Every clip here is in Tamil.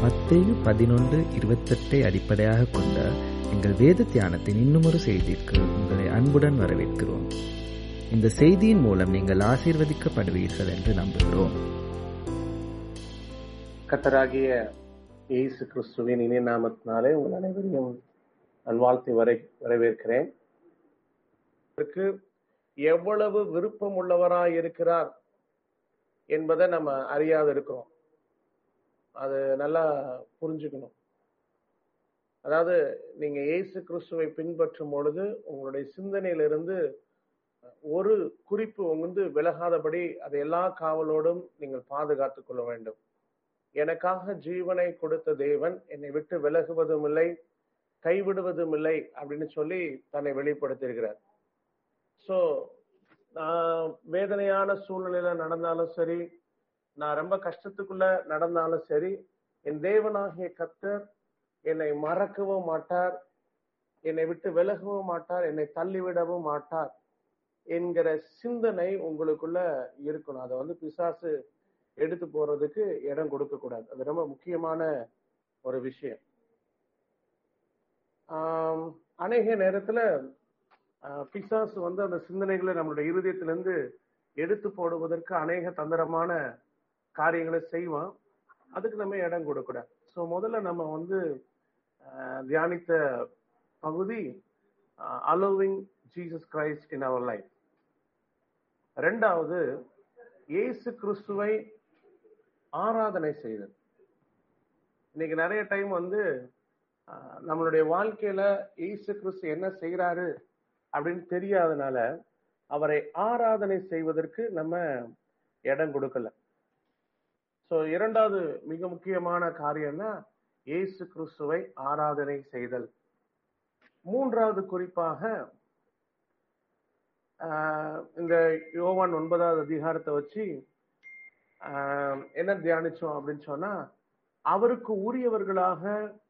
மத்தேயு 11:28 அடிப்படையாக கொண்ட எங்கள் வேத தியானத்தின் இன்னுமொரு செய்திக்கு உங்களை அன்புடன் வரவேற்கிறோம். இந்த செய்தியின் மூலம் நீங்கள் ஆசீர்வதிக்கப்படுவீர்கள் என்று நம்புகிறோம். கர்த்தராகிய இயேசு கிறிஸ்துவின் இனிய நாமத்தினாலே உங்கள் அனைவரையும் நான் வாழ்த்தி வரவேற்கிறேன். எவ்வளவு விருப்பம் உள்ளவராய் இருக்கிறார் என்பதை நம்ம அறியாது இருக்கிறோம். அது நல்லா புரிஞ்சுக்கணும். அதாவது நீங்க இயேசு கிறிஸ்துவை பின்பற்றும் பொழுது உங்களுடைய சிந்தனையிலிருந்து ஒரு குறிப்பு விலகாதபடி அதை எல்லா காவலோடும் நீங்கள் பாதுகாத்துக் கொள்ள வேண்டும். எனக்காக ஜீவனை கொடுத்த தேவன் என்னை விட்டு விலகுவதும் இல்லை, கைவிடுவதும் இல்லை அப்படின்னு சொல்லி தன்னை வெளிப்படுத்தியிருக்கிறார். ஸோ நான் வேதனையான சூழ்நிலையில நடந்தாலும் சரி, நான் ரொம்ப கஷ்டத்துக்குள்ள நடந்தாலும் சரி, என் தேவனாகிய கர்த்தர் என்னை மறக்கவும் மாட்டார், என்னை விட்டு விலகவும் மாட்டார், என்னை தள்ளிவிடவும் மாட்டார் என்கிற சிந்தனை உங்களுக்குள்ள இருக்கணும். அதை பிசாசு எடுத்து போறதுக்கு இடம் கொடுக்க கூடாது. அது ரொம்ப முக்கியமான ஒரு விஷயம். அநேக நேரத்துல பிசாசு அந்த சிந்தனைகளை நம்மளுடைய இருதயத்திலிருந்து எடுத்து போடுவதற்கு அநேக தந்திரமான காரியங்களை செய்வான். அதுக்கு நம்ம இடம் கொடுக்கூடாது. ஸோ முதல்ல நம்ம தியானித்த பகுதி allowing Jesus Christ in our life. ரெண்டாவது, இயேசு கிறிஸ்துவை ஆராதனை செய்தல். இன்னைக்கு நிறைய டைம் நம்மளுடைய வாழ்க்கையில இயேசு கிறிஸ்து என்ன செய்யறாரு அப்படின்னு தெரியாதனால அவரை ஆராதனை செய்வதற்கு நம்ம இடம் கொடுக்கல. ஸோ இரண்டாவது மிக முக்கியமான காரியம்னா இயேசு கிறிஸ்துவை ஆராதனை செய்தல். மூன்றாவது குறிப்பாக இந்த யோவான் 9வது அதிகாரத்தை வச்சு என்ன தியானிச்சோம் அப்படின்னு சொன்னா, அவருக்கு உரியவர்களாக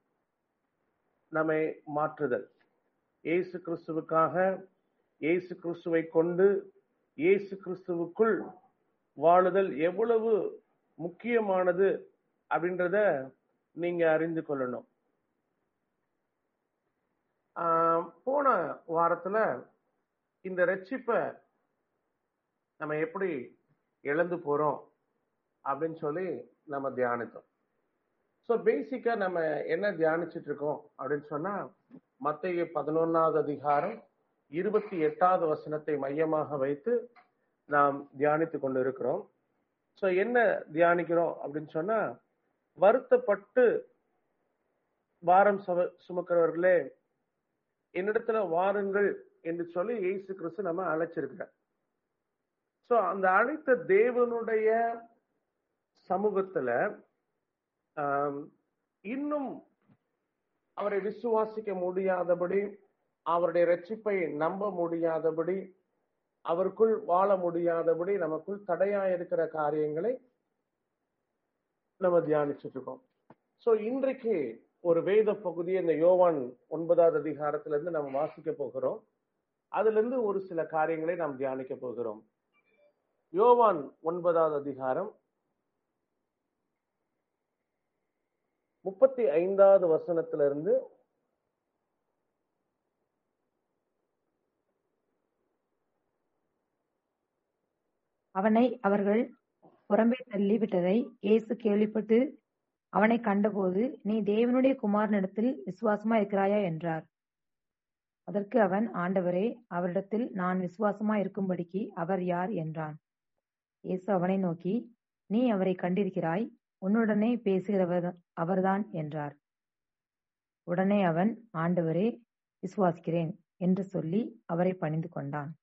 நம்மை மாற்றுதல். இயேசு கிறிஸ்துவுக்காக, இயேசு கிறிஸ்துவை கொண்டு, இயேசு கிறிஸ்துவுக்குள் வாழுதல் எவ்வளவு முக்கியமானது அப்படின்றத நீங்க அறிந்து கொள்ளணும். போன வாரத்துல இந்த ரட்சிப்பை நம்ம எப்படி இழந்து போறோம் அப்படின்னு சொல்லி நம்ம தியானித்தோம். ஸோ பேசிக்கா நம்ம என்ன தியானிச்சுட்டு இருக்கோம் அப்படின்னு சொன்னா, மத்தேயு 11வது அதிகாரம் 28வது வசனத்தை மையமாக வைத்து நாம் தியானித்து கொண்டு இருக்கிறோம். ஸோ என்ன தியானிக்கிறோம் அப்படின்னு சொன்னா, வருத்தப்பட்டு பாரம் சுமக்கிறவர்களே என்னிடத்துல வாருங்கள் என்று சொல்லி இயேசு கிறிஸ்து நம்ம அழைச்சிருக்கிறார். ஸோ அந்த அழைத்த தேவனுடைய சமூகத்துல இன்னும் அவரை விசுவாசிக்க முடியாதபடி, அவருடைய ரட்சிப்பை நம்ப முடியாதபடி, அவருக்குள் வாழ முடியாதபடி நமக்குள் தடையா இருக்கிற காரியங்களை நம்ம தியானிச்சுட்டு இருக்கோம். ஸோ இன்றைக்கு ஒரு வேத பகுதியை இந்த யோவான் 9வது அதிகாரத்துல இருந்து நம்ம வாசிக்க போகிறோம். அதுல இருந்து ஒரு சில காரியங்களை நாம் தியானிக்க போகிறோம். யோவான் 9வது அதிகாரம் 35வது வசனத்திலிருந்து அவனை அவர்கள் புறம்பே தள்ளி விட்டதை இயேசு கேள்விப்பட்டு அவனை கண்டபோது, நீ தேவனுடைய குமாரனிடத்தில் விசுவாசமா இருக்கிறாயா என்றார். அதற்கு அவன், ஆண்டவரே, அவரிடத்தில் நான் விசுவாசமா இருக்கும்படிக்கு அவர் யார் என்றான். இயேசு அவனை நோக்கி, நீ அவரை கண்டிருக்கிறாய், உன்னுடனே பேசுகிறவர் அவர்தான் என்றார். உடனே அவன், ஆண்டவரே, விசுவாசிக்கிறேன் என்று சொல்லி அவரை பணிந்து கொண்டான்.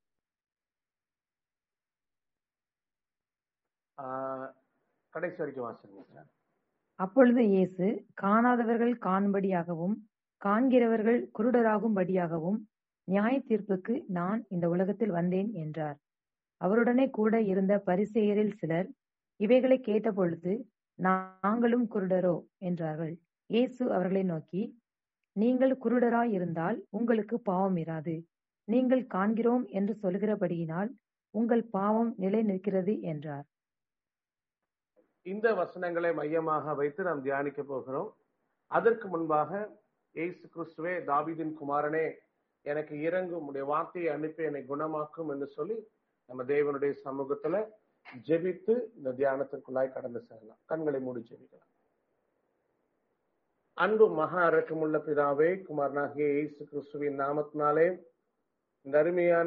கடைசி வரைக்கும் வாசிங்க. அப்பொழுது இயேசு, காணாதவர்கள் காணும்படியாகவும் காண்கிறவர்கள் குருடராகும்படியாகவும் நியாய தீர்ப்புக்கு நான் இந்த உலகத்தில் வந்தேன் என்றார். அவருடனே கூட இருந்த பரிசேயரில் சிலர் இவைகளை கேட்டபொழுது, நாங்களும் குருடரோ என்றார்கள். இயேசு அவர்களை நோக்கி, நீங்கள் குருடராய் இருந்தால் உங்களுக்கு பாவம் இராது. நீங்கள் காண்கிறோம் என்று சொல்கிறபடியினால் உங்கள் பாவம் நிலை நிற்கிறது என்றார். இந்த வசனங்களை மையமாக வைத்து நாம் தியானிக்க போகிறோம். அதற்கு முன்பாக, இயேசு கிறிஸ்துவே, தாவீதின் குமாரனே, எனக்கு இறங்கும், உடைய வார்த்தையை அனுப்பி என்னை குணமாக்கும் என்று சொல்லி நம்ம தேவனுடைய சமூகத்துல ஜெபித்து இந்த தியானத்திற்குள்ளாய் கடந்து செல்லலாம். கண்களை மூடி ஜெபிக்கலாம். அன்பு மகா இரக்கமுள்ள பிதாவே, குமாரனாகிய இயேசு கிறிஸ்துவின் நாமத்தினாலே இந்த அருமையான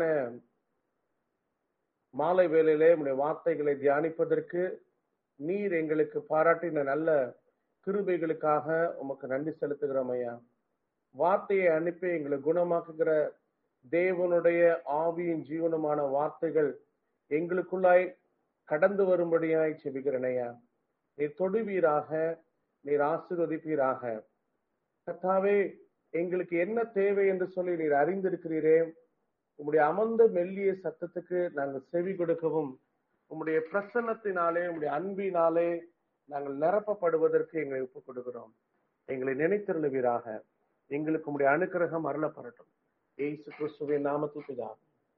மாலை வேளையிலே உடைய வார்த்தைகளை தியானிப்பதற்கு நீர் எங்களுக்கு பாராட்டின நல்ல கிருபைகளுக்காக உமக்கு நன்றி செலுத்துகிறோம் ஐயா. வார்த்தையை அனுப்பி எங்களை குணமாக்குகிற தேவனுடைய ஆவியின் ஜீவனமான வார்த்தைகள் எங்களுக்குள்ளாய் கடந்து வரும்படியாய் செபிக்கிறேன் ஐயா. நீர் தொடுவீராக, நீர் ஆசீர்வதிப்பீராக. கர்த்தாவே, எங்களுக்கு என்ன தேவை என்று சொல்லி நீர் அறிந்திருக்கிறீரே. உம்முடைய அமர்ந்த மெல்லிய சத்தத்துக்கு நாங்கள் செவி கொடுக்கவும், உம்முடைய பிரசன்னத்தினாலே, உம்முடைய அன்பினாலே நாங்கள் நிரப்பப்படுவதற்கு எங்களை ஒப்புக் கொடுக்கிறோம். எங்களை நினைத்திருளுவீராக. எங்களுக்கு உம்முடைய அனுக்கிரகம் அருளப்படட்டும். இயேசு கிறிஸ்துவின் நாமத்தில் பிதாவே.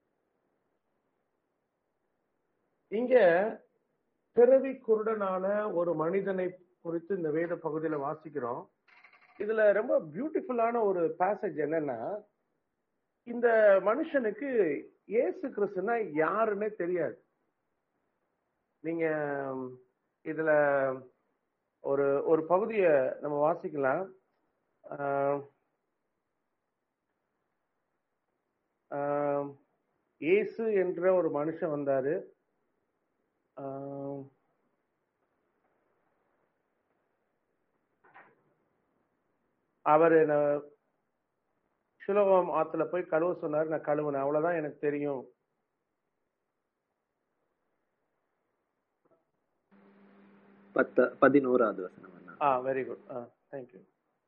இங்க பிறவி குருடனான ஒரு மனிதனை குறித்து இந்த வேத பகுதியில வாசிக்கிறோம். இதுல ரொம்ப பியூட்டிஃபுல்லான ஒரு பேசேஜ் என்னன்னா, இந்த மனுஷனுக்கு இயேசு கிறிஸ்துனா யாருன்னே தெரியாது. நீங்க இதுல ஒரு ஒரு பகுதியை நம்ம வாசிக்கலாம். இயேசு என்ற ஒரு மனுஷன் வந்தாரு. அவர் சிலோவாம் ஆத்துல போய் கழுவ சொன்னாரு. நான் கழுவுனேன், அவ்வளவுதான் எனக்கு தெரியும். பதினோராவது வசனம். Very good, thank you.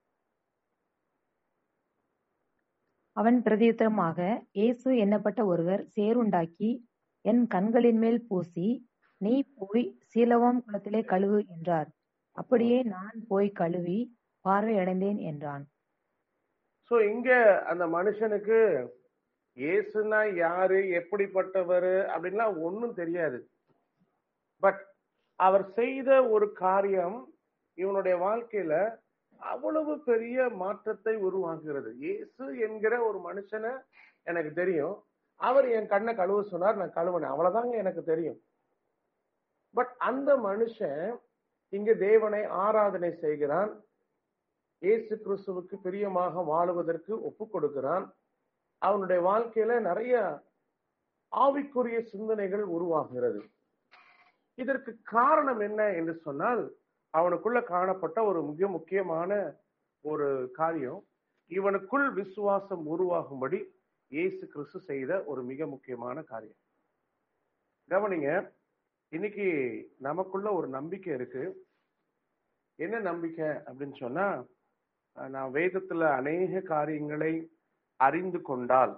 அவன் பிரதியுத்தரமாக, இயேசு என்னப்பட்ட ஒருவர் சேறுண்டாக்கி என் கண்களின் மேல் பூசி, நீ போய் சீலோவாம் குளத்திலே கழுவு என்றார். அப்படியே நான் போய் கழுவி பார்வை அடைந்தேன் என்றான். சோ இங்க அந்த மனுஷனுக்கு இயேசுனா யாரு, எப்படிப்பட்டவர் அப்படின்லாம் ஒன்னும் தெரியாது. பட் அவர் செய்த ஒரு காரியம் இவனுடைய வாழ்க்கையில அவ்வளவு பெரிய மாற்றத்தை உருவாக்குகிறது. இயேசு என்கிற ஒரு மனுஷனை எனக்கு தெரியும். அவர் என் கண்ணை கழுவ சொன்னார், நான் கழுவினேன், அவ்வளவுதாங்க எனக்கு தெரியும். பட் அந்த மனுஷன் இங்க தேவனை ஆராதனை செய்கிறான். இயேசு கிறிஸ்துவுக்கு பிரியமாக வாழுவதற்கு ஒப்பு கொடுக்கிறான். அவனுடைய வாழ்க்கையில நிறைய ஆவிக்குரிய சிந்தனைகள் உருவாகிறது. இதற்கு காரணம் என்ன என்று சொன்னால், அவனுக்குள்ள காணப்பட்ட ஒரு மிக முக்கியமான ஒரு காரியம், இவனுக்குள் விசுவாசம் உருவாகும்படி இயேசு கிறிஸ்து செய்த ஒரு மிக முக்கியமான காரியம். கவனிங்க, இன்னைக்கு நமக்குள்ள ஒரு நம்பிக்கை இருக்கு. என்ன நம்பிக்கை அப்படின்னு சொன்னா, நான் வேதத்துல அநேக காரியங்களை அறிந்து கொண்டால்,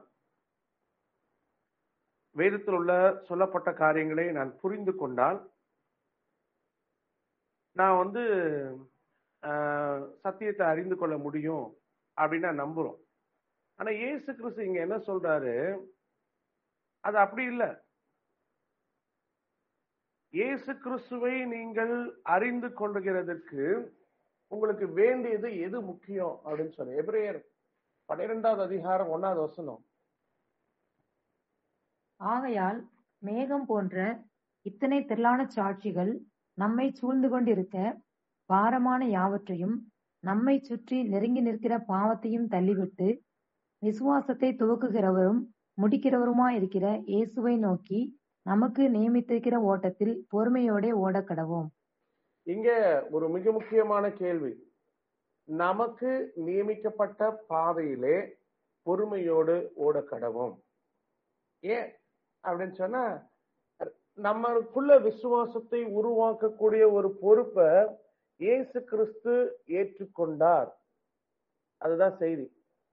வேதத்தில் உள்ள சொல்லப்பட்ட காரியங்களை நான் புரிந்து கொண்டால், நான் சத்தியத்தை அறிந்து கொள்ள முடியும் அப்படின்னு நான் நம்புறோம். ஆனா இயேசு கிறிஸ்து இங்க என்ன சொல்றாரு, அது அப்படி இல்லை. இயேசு கிறிஸ்துவை நீங்கள் அறிந்து கொள்கிறதற்கு உங்களுக்கு வேண்டியது எது முக்கியம் அப்படின்னு சொல்லி எபிரேயர் 12வது அதிகாரம் 1வது வசனம். ஆகையால் மேகம் போன்ற இத்தனை திரளான சாட்சிகள் நம்மை சூழ்ந்து கொண்டிருக்க, பாரமான யாவற்றையும் நம்மை சுற்றி நெருங்கி நிற்கிற பாவத்தையும் தள்ளிவிட்டு, விசுவாசத்தை துவக்குகிறவரும் முடிக்கிறவருமாயிருக்கிற இயேசுவை நோக்கி நமக்கு நியமித்திருக்கிற ஓட்டத்தில் பொறுமையோட ஓடக்கடவோம். இங்க ஒரு மிக முக்கியமான கேள்வி. நமக்கு நியமிக்கப்பட்ட பாதையிலே பொறுமையோடு ஓடக்கடவோம். ஏன் அப்படின்னு சொன்னா, நம்மளுக்குள்ள விசுவாசத்தை உருவாக்கக்கூடிய ஒரு பொறுப்பை இயேசு கிறிஸ்து ஏற்றுக்கொண்டார். அதுதான் செய்தி.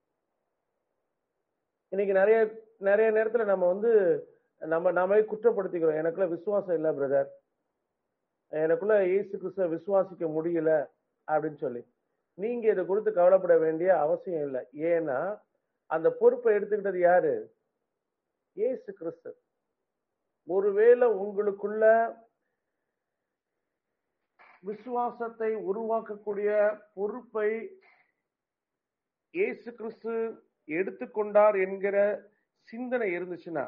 இன்னைக்கு நிறைய நிறைய நேரத்துல நம்ம நாமே குற்றப்படுத்திக்கிறோம். எனக்குள்ள விசுவாசம் இல்லை பிரதர், எனக்குள்ள இயேசு கிறிஸ்துவை விசுவாசிக்க முடியல அப்படின்னு சொல்லி. நீங்க இதை குறித்து கவலைப்பட வேண்டிய அவசியம் இல்லை. ஏன்னா அந்த பொறுப்பை எடுத்துக்கிட்டது யாரு? இயேசு கிறிஸ்து. ஒருவேளை உங்களுக்குள்ள விசுவாசத்தை உருவாக்கக்கூடிய பொறுப்பை இயேசு கிறிஸ்து எடுத்துக்கொண்டார் என்கிற சிந்தனை இருந்துச்சுன்னா,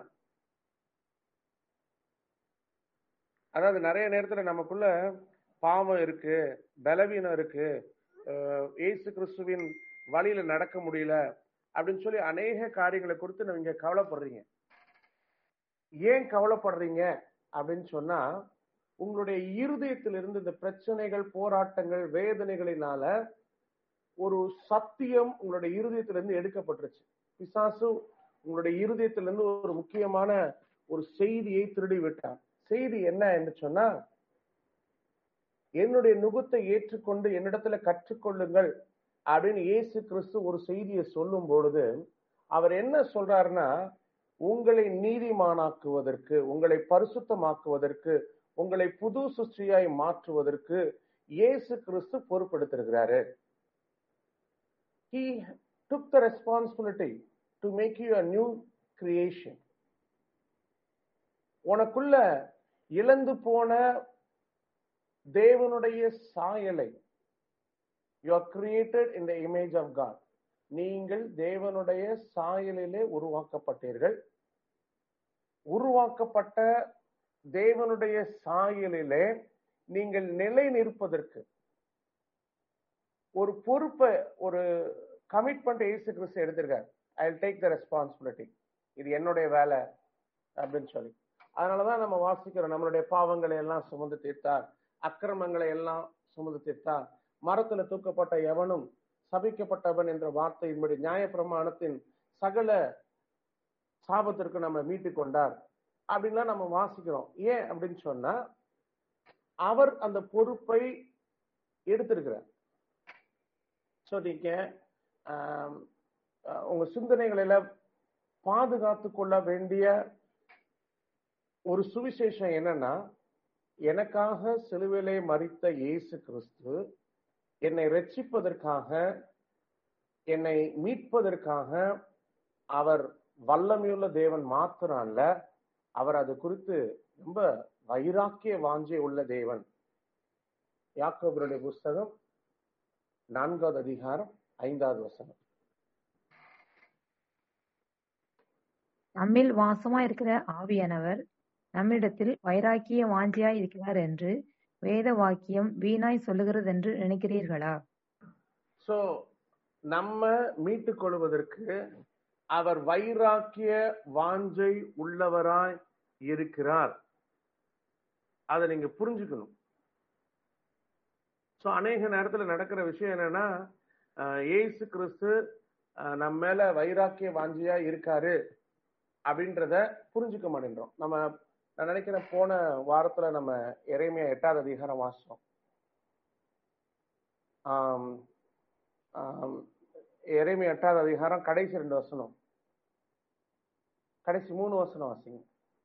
அதாவது நிறைய நேரத்துல நமக்குள்ள பாவம் இருக்கு, பலவீனம் இருக்கு, இயேசு கிறிஸ்துவின் வழியில நடக்க முடியல அப்படின்னு சொல்லி அநேக காரியங்களை குறித்து நீங்க கவலைப்படுறீங்க. ஏன் கவலைப்படுறீங்க அப்படின்னு சொன்னா, உங்களுடைய இருதயத்திலிருந்து இந்த பிரச்சனைகள், போராட்டங்கள், வேதனைகளினால ஒரு சத்தியம் உங்களுடைய இருதயத்திலிருந்து எடுக்கப்பட்டுருச்சு. பிசாசு உங்களுடைய இருதயத்திலிருந்து ஒரு முக்கியமான ஒரு செய்தியை திருடி விட்டார். செய்தி என்ன என்று சொன்னா, என்னுடைய நுகத்தை ஏற்றுக்கொண்டு என்னிடத்துல கற்றுக்கொள்ளுங்கள் அப்படின்னு இயேசு கிறிஸ்து ஒரு செய்தியை சொல்லும் பொழுது அவர் என்ன சொல்றாருன்னா, உங்களை நீதிமானாக்குவதற்கு, உங்களை பரிசுத்தமாக்குவதற்கு, உங்களை புது சிருஷ்டியாய் மாற்றுவதற்கு இயேசு கிறிஸ்து பொறுப்பெடுத்திருக்கிறாரு. He took the responsibility to make you a new creation. உனக்குள்ள இழந்து போன தேவனுடைய சாயலை, you are created in the image of God. நீங்கள் தேவனுடைய சாயலிலே உருவாக்கப்பட்டீர்கள். உருவாக்கப்பட்ட தேவனுடைய சாயலிலே நீங்கள் நிலை நிற்பதற்கு ஒரு பொறுப்பை, ஒரு கமிட்மெண்ட் இயேசு கிறிஸ்து எடுத்திருக்காரு. I will take the responsibility, இது என்னுடைய வேலை அப்படின்னு சொல்லி. அதனாலதான் நம்ம வாசிக்கிறோம், நம்மளுடைய பாவங்களை எல்லாம் சுமந்து தீர்த்தார், அக்கிரமங்களை எல்லாம் சுமந்து தீர்த்தார், மரத்துல தூக்கப்பட்ட எவனும் சபிக்கப்பட்டவன் என்ற வார்த்தையின்படி நியாயப்பிரமாணத்தின் சகல சாபத்திற்கு நம்ம மீட்டு கொண்டார் அப்படின்லாம் நம்ம வாசிக்கிறோம். ஏன் அப்படின்னு சொன்னா, அவர் அந்த பொறுப்பை எடுத்திருக்கிறார். ஸோ நீங்க உங்க சிந்தனைகளில பாதுகாத்து கொள்ள வேண்டிய ஒரு சுவிசேஷம் என்னன்னா, எனக்காக சிலுவையிலே மரித்த இயேசு கிறிஸ்து என்னை ரட்சிப்பதற்காக, என்னை மீட்பதற்காக அவர் வல்லமையுள்ள தேவன் மாத்திரம் அல்ல, அவர் அது குறித்து ரொம்ப வைராக்கிய வாஞ்சை உள்ள தேவன். யாக்கோபுடைய புஸ்தகம் 4வது அதிகாரம் 5வது வசனம். நம்மில் வாசமா இருக்கிற ஆவியானவர் நம்மிடத்தில் வைராக்கிய வாஞ்சியாய் இருக்கிறார் என்று வேத வாக்கியம் வீணாய் சொல்லுகிறது என்று நினைக்கிறீர்களா? சோ நம்ம மீட்டுக் கொள்வதற்கு அவர் வைராக்கிய வாஞ்சை உள்ளவராய் இருக்கிறார். அதை நீங்க புரிஞ்சுக்கணும். சோ அநேக நேரத்துல நடக்கிற விஷயம் என்னன்னா, இயேசு கிறிஸ்து நம்ம மேல வைராக்கிய வாஞ்சியா இருக்காரு அப்படின்றத புரிஞ்சுக்க மாட்டேன்றோம். நான் நினைக்கிறேன் போன வாரத்துல நம்ம எரேமியா 8வது அதிகாரம் வாசிச்சோம். எரேமியா 8வது அதிகாரம் கடைசி 2 வசனம், கடைசி 3 வசனம் வாசிங்க.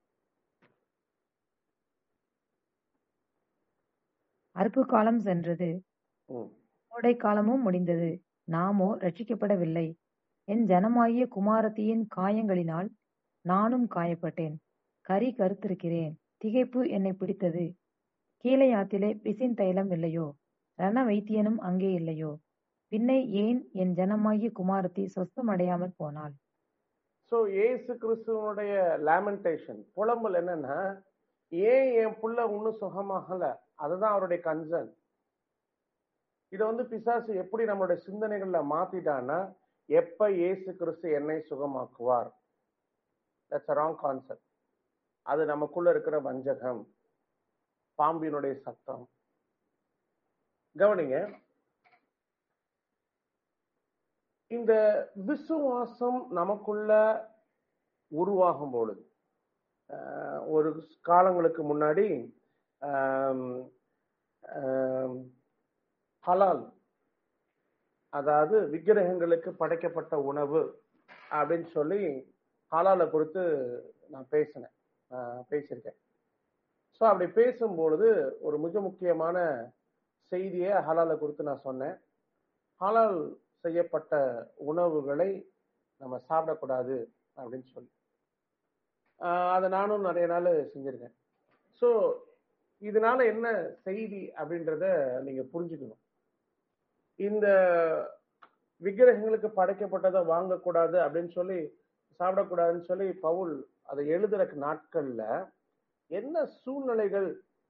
அறுப்பு காலம் சென்றது, கோடை காலமும் முடிந்தது, நாமோ ரட்சிக்கப்படவில்லை. என் ஜனமாகிய குமாரத்தியின் காயங்களினால் நானும் காயப்பட்டேன், கரி கருத்திருக்கிறேன், திகைப்பு என்னை பிடித்தது. கீலேயாத்திலே பிசின் தைலம் இல்லையோ, ரண வைத்தியனும் அங்கே இல்லையோ, பின்னை ஏன் என் ஜனமாகிய குமாரத்தி சொஸ்தம் அடையாமல் போனாள்? சோ இயேசு கிறிஸ்துவனுடைய லேமெண்டேஷன், புலம்பல் என்னன்னா, ஏன் என் புள்ள இன்னும் சுகமாகல, அதுதான் அவருடைய கன்சர்ன். இதை பிசாசு எப்படி நம்மளுடைய சிந்தனைகள்ல மாத்திட்டான்னா, எப்ப இயேசு கிறிஸ்து என்னை சுகமாக்குவார், that's a wrong concept. அது நமக்குள்ள இருக்கிற வஞ்சகம், பாம்பினுடைய சத்தம். கவனிங்க, இந்த விசுவாசம் நமக்குள்ள உருவாகும் பொழுது, ஒரு காலங்களுக்கு முன்னாடி ஹலால், அதாவது விக்கிரகங்களுக்கு படைக்கப்பட்ட உணவு அப்படின்னு சொல்லி ஹலாலை குறித்து நான் பேசியிருக்கேன். ஸோ அப்படி பேசும்பொழுது ஒரு மிக முக்கியமான செய்தியை ஹலாலை குறித்து நான் சொன்னேன். ஹலால் செய்யப்பட்ட உணவுகளை நம்ம சாப்பிடக்கூடாது அப்படின்னு சொல்லி அதை நானும் நிறைய நாள் செஞ்சிருக்கேன். ஸோ இதனால என்ன செய்தி அப்படின்றத நீங்க புரிஞ்சுக்கணும். இந்த விக்கிரகங்களுக்கு படைக்கப்பட்டதை வாங்கக்கூடாது அப்படின்னு சொல்லி, சாப்பிடக்கூடாதுன்னு சொல்லி பவுல் அதை எழுதுற நாட்கள்ல என்ன சூழ்நிலைகள்,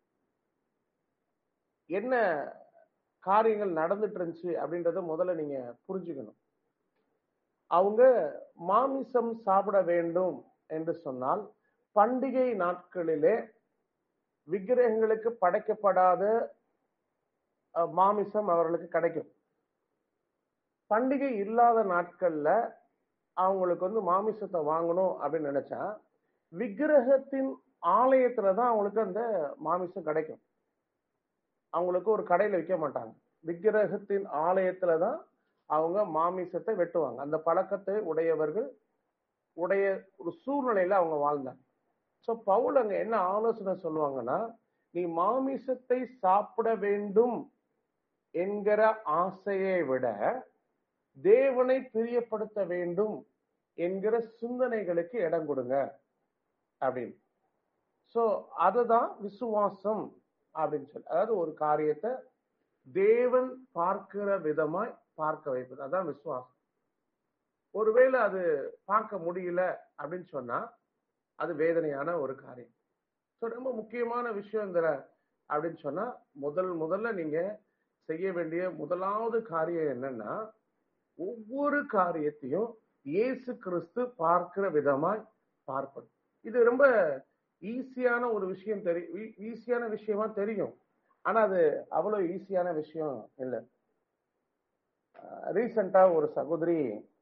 என்ன காரியங்கள் நடந்துட்டு இருந்துச்சு அப்படின்றத முதல்ல நீங்க புரிஞ்சுக்கணும். அவங்க மாமிசம் சாப்பிட வேண்டும் என்று சொன்னால் பண்டிகை நாட்களிலே விக்கிரகங்களுக்கு படைக்கப்படாத மாமிசம் அவர்களுக்கு கிடைக்கும். பண்டிகை இல்லாத நாட்கள்ல அவங்களுக்கு மாமிசத்தை வாங்கணும் அப்படின்னு நினைச்சா விக்கிரகத்தின் ஆலயத்துலதான் அவங்களுக்கு அந்த மாமிசம் கிடைக்கும். அவங்களுக்கு ஒரு கடையில விற்க மாட்டாங்க. விக்கிரகத்தின் ஆலயத்துலதான் அவங்க மாமிசத்தை வெட்டுவாங்க. அந்த பழக்கத்தை உடையவர்கள் உடைய ஒரு சூழ்நிலையில அவங்க வாழ்ந்தாங்க. சோ பவுல் அங்க என்ன ஆலோசனை சொல்லுவாங்கன்னா, நீ மாமிசத்தை சாப்பிட வேண்டும் என்கிற ஆசையை விட தேவனை பிரியப்படுத்த வேண்டும் என்கிற சிந்தனைகளுக்கு இடம் கொடுங்க அப்படின்னு. சோ அதுதான் விசுவாசம் அப்படின்னு சொல்லி, அதாவது ஒரு காரியத்தை தேவன் பார்க்கிற விதமாய் பார்க்க வைப்பது, அதான் விசுவாசம். ஒருவேளை அது பார்க்க முடியல அப்படின்னு சொன்னா அது வேதனையான ஒரு காரியம். ஸோ ரொம்ப முக்கியமான விஷயம் இந்த அப்படின்னு சொன்னா முதல்ல நீங்க செய்ய வேண்டிய முதலாவது காரியம் என்னன்னா, ஒவ்வொரு காரியத்தையும் இயேசு கிறிஸ்து பார்க்கிற விதமாய் பார்ப்பது. இது ரொம்ப ஈஸியான ஒரு விஷயம், ஈஸியான விஷயமா தெரியும். ஆனா அது அவ்வளவு ஈஸியான விஷயம் இல்லை. ரீசெண்டா ஒரு சகோதரி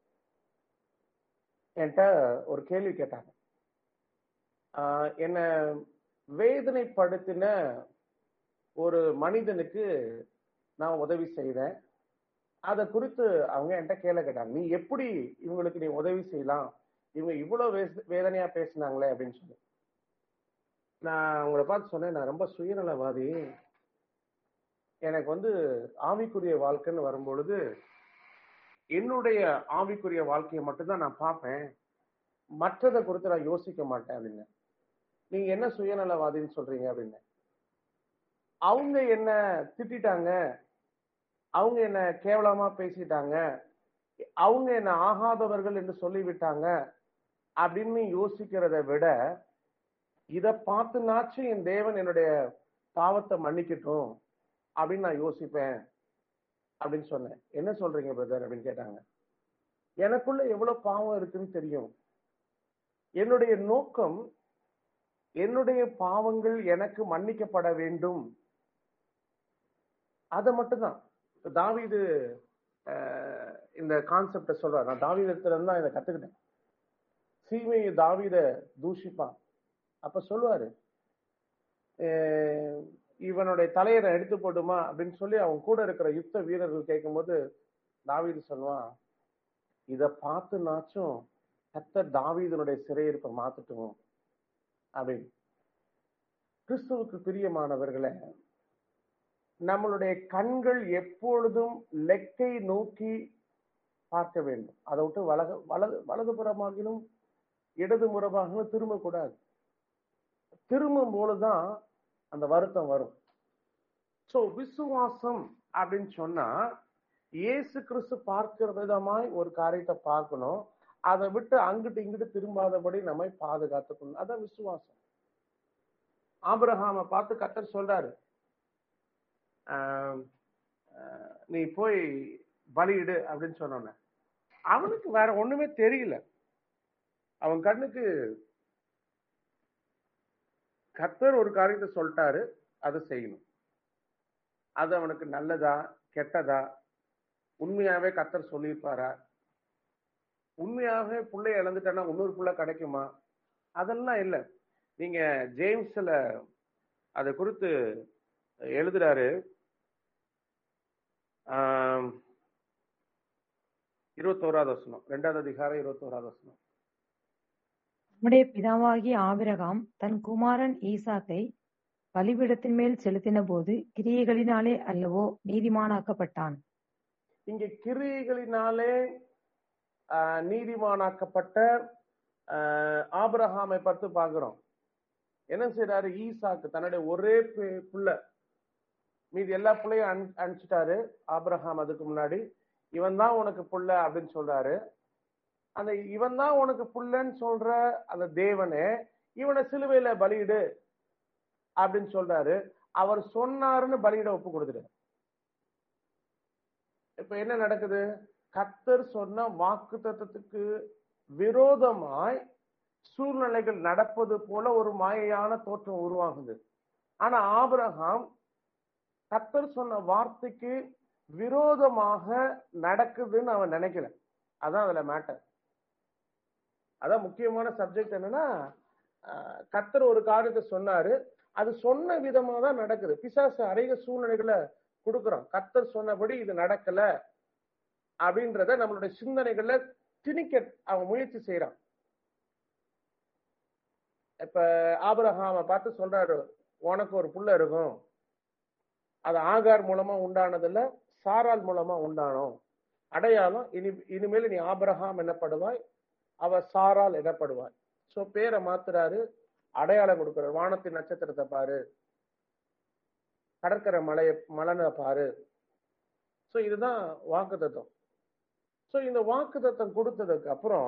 என்கிட்ட ஒரு கேள்வி கேட்டாங்க. என்ன வேதனைப்படுத்தின ஒரு மனிதனுக்கு நான் உதவி செய்தேன். அதை குறித்து அவங்க என்கிட்ட கேள்வி கேட்டாங்க, நீ எப்படி இவங்களுக்கு நீ உதவி செய்யலாம், இவங்க இவ்வளவு வேதனையா பேசினாங்களே அப்படின்னு சொல்லி. நான் அவங்கள பார்த்து சொன்னேன், நான் ரொம்ப சுயநலவாதி. எனக்கு ஆவிக்குரிய வாழ்க்கைன்னு வரும்பொழுது என்னுடைய ஆவிக்குரிய வாழ்க்கையை மட்டும்தான் நான் பார்ப்பேன், மற்றதை குறித்து நான் யோசிக்க மாட்டேன் அப்படின்னு. நீங்க என்ன சுயநலவாதின்னு சொல்றீங்க அப்படின்னு. அவங்க என்ன திட்டாங்க, அவங்க என்ன கேவலமா பேசிட்டாங்க, அவங்க என்ன ஆகாதவர்கள் என்று சொல்லிவிட்டாங்க அப்படின்னு யோசிக்கிறத விட, இதை பார்த்துனாச்சும் என் தேவன் என்னுடைய பாவத்தை மன்னிக்கட்டும் அப்படின்னு நான் யோசிப்பேன் அப்படின்னு சொன்னேன். என்ன சொல்றீங்க பிரதர் அப்படின்னு கேட்டாங்க. எனக்குள்ள எவ்வளவு பாவம் இருக்குன்னு தெரியும். என்னுடைய நோக்கம் என்னுடைய பாவங்கள் எனக்கு மன்னிக்கப்பட வேண்டும், அதை மட்டும்தான். தாவீது இந்த கான்செப்ட சொல்றாரு. நான் தாவீதத்துல இருந்து தான் இதை கத்துக்கிட்டேன். சீமையை தாவீத தூஷிப்பான். அப்ப சொல்லுவாரு, இவனுடைய தலையை நான் எடுத்து போட்டுமா அப்படின்னு சொல்லி அவன் கூட இருக்கிற யுத்த வீரர்கள் கேட்கும்போது தாவீது சொல்லுவான், இதை பார்த்துனாச்சும் கர்த்தர் தாவீதனுடைய சிறையிருப்பை மாத்துட்டும் அப்படின்னு. கிறிஸ்துவுக்கு பிரியமானவர்களே, நம்மளுடைய கண்கள் எப்பொழுதும் லெக்கை நோக்கி பார்க்க வேண்டும். அதை விட்டு வலதுபுறமாகிலும் இடதுபுறமாகிலும் திரும்பக்கூடாது. திரும்பும் போதுதான் அந்த வருத்தம் வரும். சோ விசுவாசம் அப்படின்னு சொன்னா இயேசு கிறிஸ்து பார்க்கிற விதமாய் ஒரு காரியத்தை பார்க்கணும். அதை விட்டு அங்கிட்டு இங்கிட்டு திரும்பாதபடி நம்மை பாதுகாத்துக்கணும். அதான் விசுவாசம். ஆபிரகாமை பார்த்து கர்த்தர் சொல்றாரு, நீ போய் பலியிடு அப்படின்னு சொன்ன. அவனுக்கு வேற ஒண்ணுமே தெரியல. அவன் கண்ணுக்கு கர்த்தர் ஒரு காரியத்தை சொல்லிட்டாரு, அதை செய்யணும். அது அவனுக்கு நல்லதா கெட்டதா, உண்மையாவே கர்த்தர் சொல்லியிருப்பாரா, உண்மையாவே பிள்ளைய இழந்துட்டானா இன்னொரு பிள்ளை கிடைக்குமா, அதெல்லாம் இல்லை. நீங்க ஜேம்ஸ்ல அதை குறித்து எழுதுறாரு. 21வது வசனம், 2வது அதிகாரம் 21வது வசனம். நம்முடைய பிதாவாகிய ஆபிரகாம் தன் குமாரன் ஈசாக்கை பலிபீடத்தின் மேல் செலுத்தின போது கிரியைகளினாலே அல்லவோ நீதிமானாக்கப்பட்டான். இங்க கிரியைகளினாலே நீதிமானாக்கப்பட்ட ஆபிரகாமை பார்த்து பார்க்கிறோம். என்ன செய்யறாரு? ஈசாக்கு தன்னுடைய ஒரே புள்ள, மீதி எல்லா பிள்ளையும் அனுப்பிச்சிட்டாரு. ஆபிரகாம் அதுக்கு முன்னாடி இவன் தான் உனக்கு புள்ள அப்படின்னு சொல்றாரு. அந்த இவன் தான் உனக்கு புள்ளன்னு சொல்ற அந்த தேவனே இவனை சிலுவையில பலியிடு அப்படின்னு சொல்றாரு. அவர் சொன்னாருன்னு பலியிட ஒப்பு கொடுத்துட்டாரு. இப்ப என்ன நடக்குது? கர்த்தர் சொன்ன வாக்குத்தத்தத்துக்கு விரோதமாய் சூழ்நிலைகள் நடப்பது போல ஒரு மாயையான தோற்றம் உருவாகுது. ஆனா ஆபிரகாம் கர்த்தர் சொன்ன வார்த்தைக்கு விரோதமாக நடக்குதுன்னு அவன் நினைக்கல. அதான் அதுல மேட்டர். அதான் முக்கியமான சப்ஜெக்ட். என்னன்னா, கர்த்தர் ஒரு காரியத்தை சொன்னாரு, அது சொன்ன விதமா தான் நடக்குது. பிசாசு அநேக சூழ்நிலைகளை கொடுக்குறான். கர்த்தர் சொன்னபடி இது நடக்கல அப்படின்றத நம்மளுடைய சிந்தனைகள்ல திணிக்க அவன் முயற்சி செய்யறான். இப்ப ஆபிரகாம பார்த்து சொல்றாரு, உனக்கு ஒரு புள்ள இருக்கும், அது ஆகார் மூலமா உண்டானதில்ல, சாரால் மூலமா உண்டானோம். அடையாளம், இனிமேல் நீ ஆபிரகாம் என்னப்படுவாய், அவ சாரால் எனப்படுவாய். சோ பேரை மாத்துறாரு, அடையாளம் கொடுக்கிறார். வானத்தின் நட்சத்திரத்தை பாரு, கடற்கரை மலனை பாரு. சோ இதுதான் வாக்குத்தத்தம். சோ இந்த வாக்குத்தத்தம் கொடுத்ததுக்கு அப்புறம்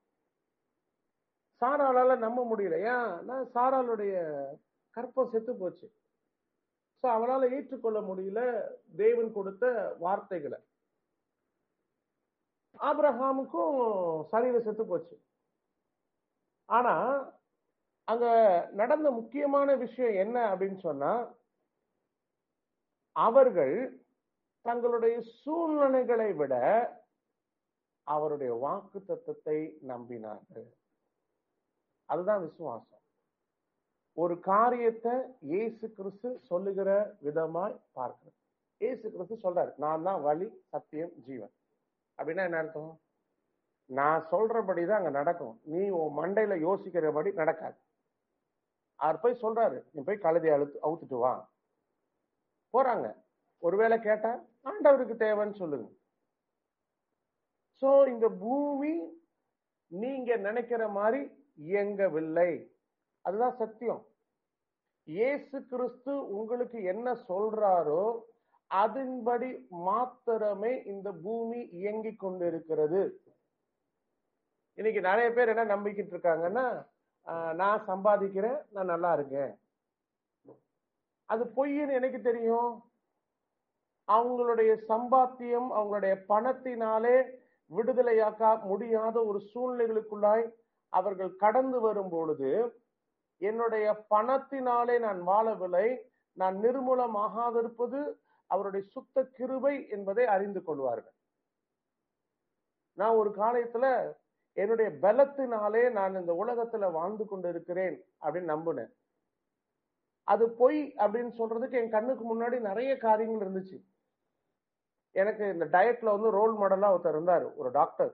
சாராளால நம்ப முடியல. ஏன்னா சாராளுடைய கற்பம் செத்து போச்சு. சோ அவளால ஏற்றுக்கொள்ள முடியல தேவன் கொடுத்த வார்த்தைகளை. ஆபிரகாமுக்கும் சரீரம் செத்து போச்சு. ஆனா அங்க நடந்த முக்கியமான விஷயம் என்ன அப்படின்னு சொன்னா, அவர்கள் தங்களுடைய சூழ்நிலைகளை விட அவருடைய வாக்கு தத்தத்தை நம்பினார்கள். அதுதான் விசுவாசம். ஒரு காரியத்தை இயேசு கிறிஸ்து சொல்லுகிற விதமாய் பார்க்கிறது. இயேசு கிறிஸ்து சொல்றாரு, நான் தான் வழி, சத்தியம், ஜீவன். அப்படின்னா என்ன அர்த்தம்? நான் சொல்றபடிதான் அங்க நடக்கும், நீ உன் மண்டையில யோசிக்கிறபடி நடக்காது. அவர் போய் சொல்றாரு, நீ போய் கழுதையை அவுத்துட்டு வா. போறாங்க. ஒருவேளை கேட்டா ஆண்டவருக்கு தேவைன்னு சொல்லுங்க. சோ இந்த பூமி நீங்க நினைக்கிற மாதிரி இயங்கவில்லை. அதுதான் சத்தியம். இயேசு கிறிஸ்து உங்களுக்கு என்ன சொல்றாரோ அதன்படி மாத்திரமே இந்த பூமி இயங்கிக் கொண்டிருக்கிறது. இன்னைக்கு நிறைய பேர் என்ன நம்பிக்கிட்டு இருக்காங்கன்னா, நான் சம்பாதிக்கிறேன், நான் நல்லா இருக்கேன். அது பொய்ன்னு எனக்கு தெரியும். அவங்களுடைய சம்பாத்தியம், அவங்களுடைய பணத்தினாலே விடுதலையாக்க முடியாத ஒரு சூழ்நிலைகளுக்குள்ளாய் அவர்கள் கடந்து வரும் பொழுது, என்னுடைய பணத்தினாலே நான் வாழவில்லை, நான் நிர்மூலமாகாதிருப்பது அவருடைய சுத்த கிருபை என்பதை அறிந்து கொள்வார்கள். நான் ஒரு காலத்துல என்னுடைய பலத்தினாலே நான் இந்த உலகத்துல வாழ்ந்து கொண்டு இருக்கிறேன் அப்படின்னு நம்பினேன். அது பொய் அப்படின்னு சொல்றதுக்கு என் கண்ணுக்கு முன்னாடி நிறைய காரியங்கள் இருந்துச்சு. எனக்கு இந்த டயட்ல ரோல் மாடலா ஒருத்தர் இருந்தாரு, ஒரு டாக்டர்.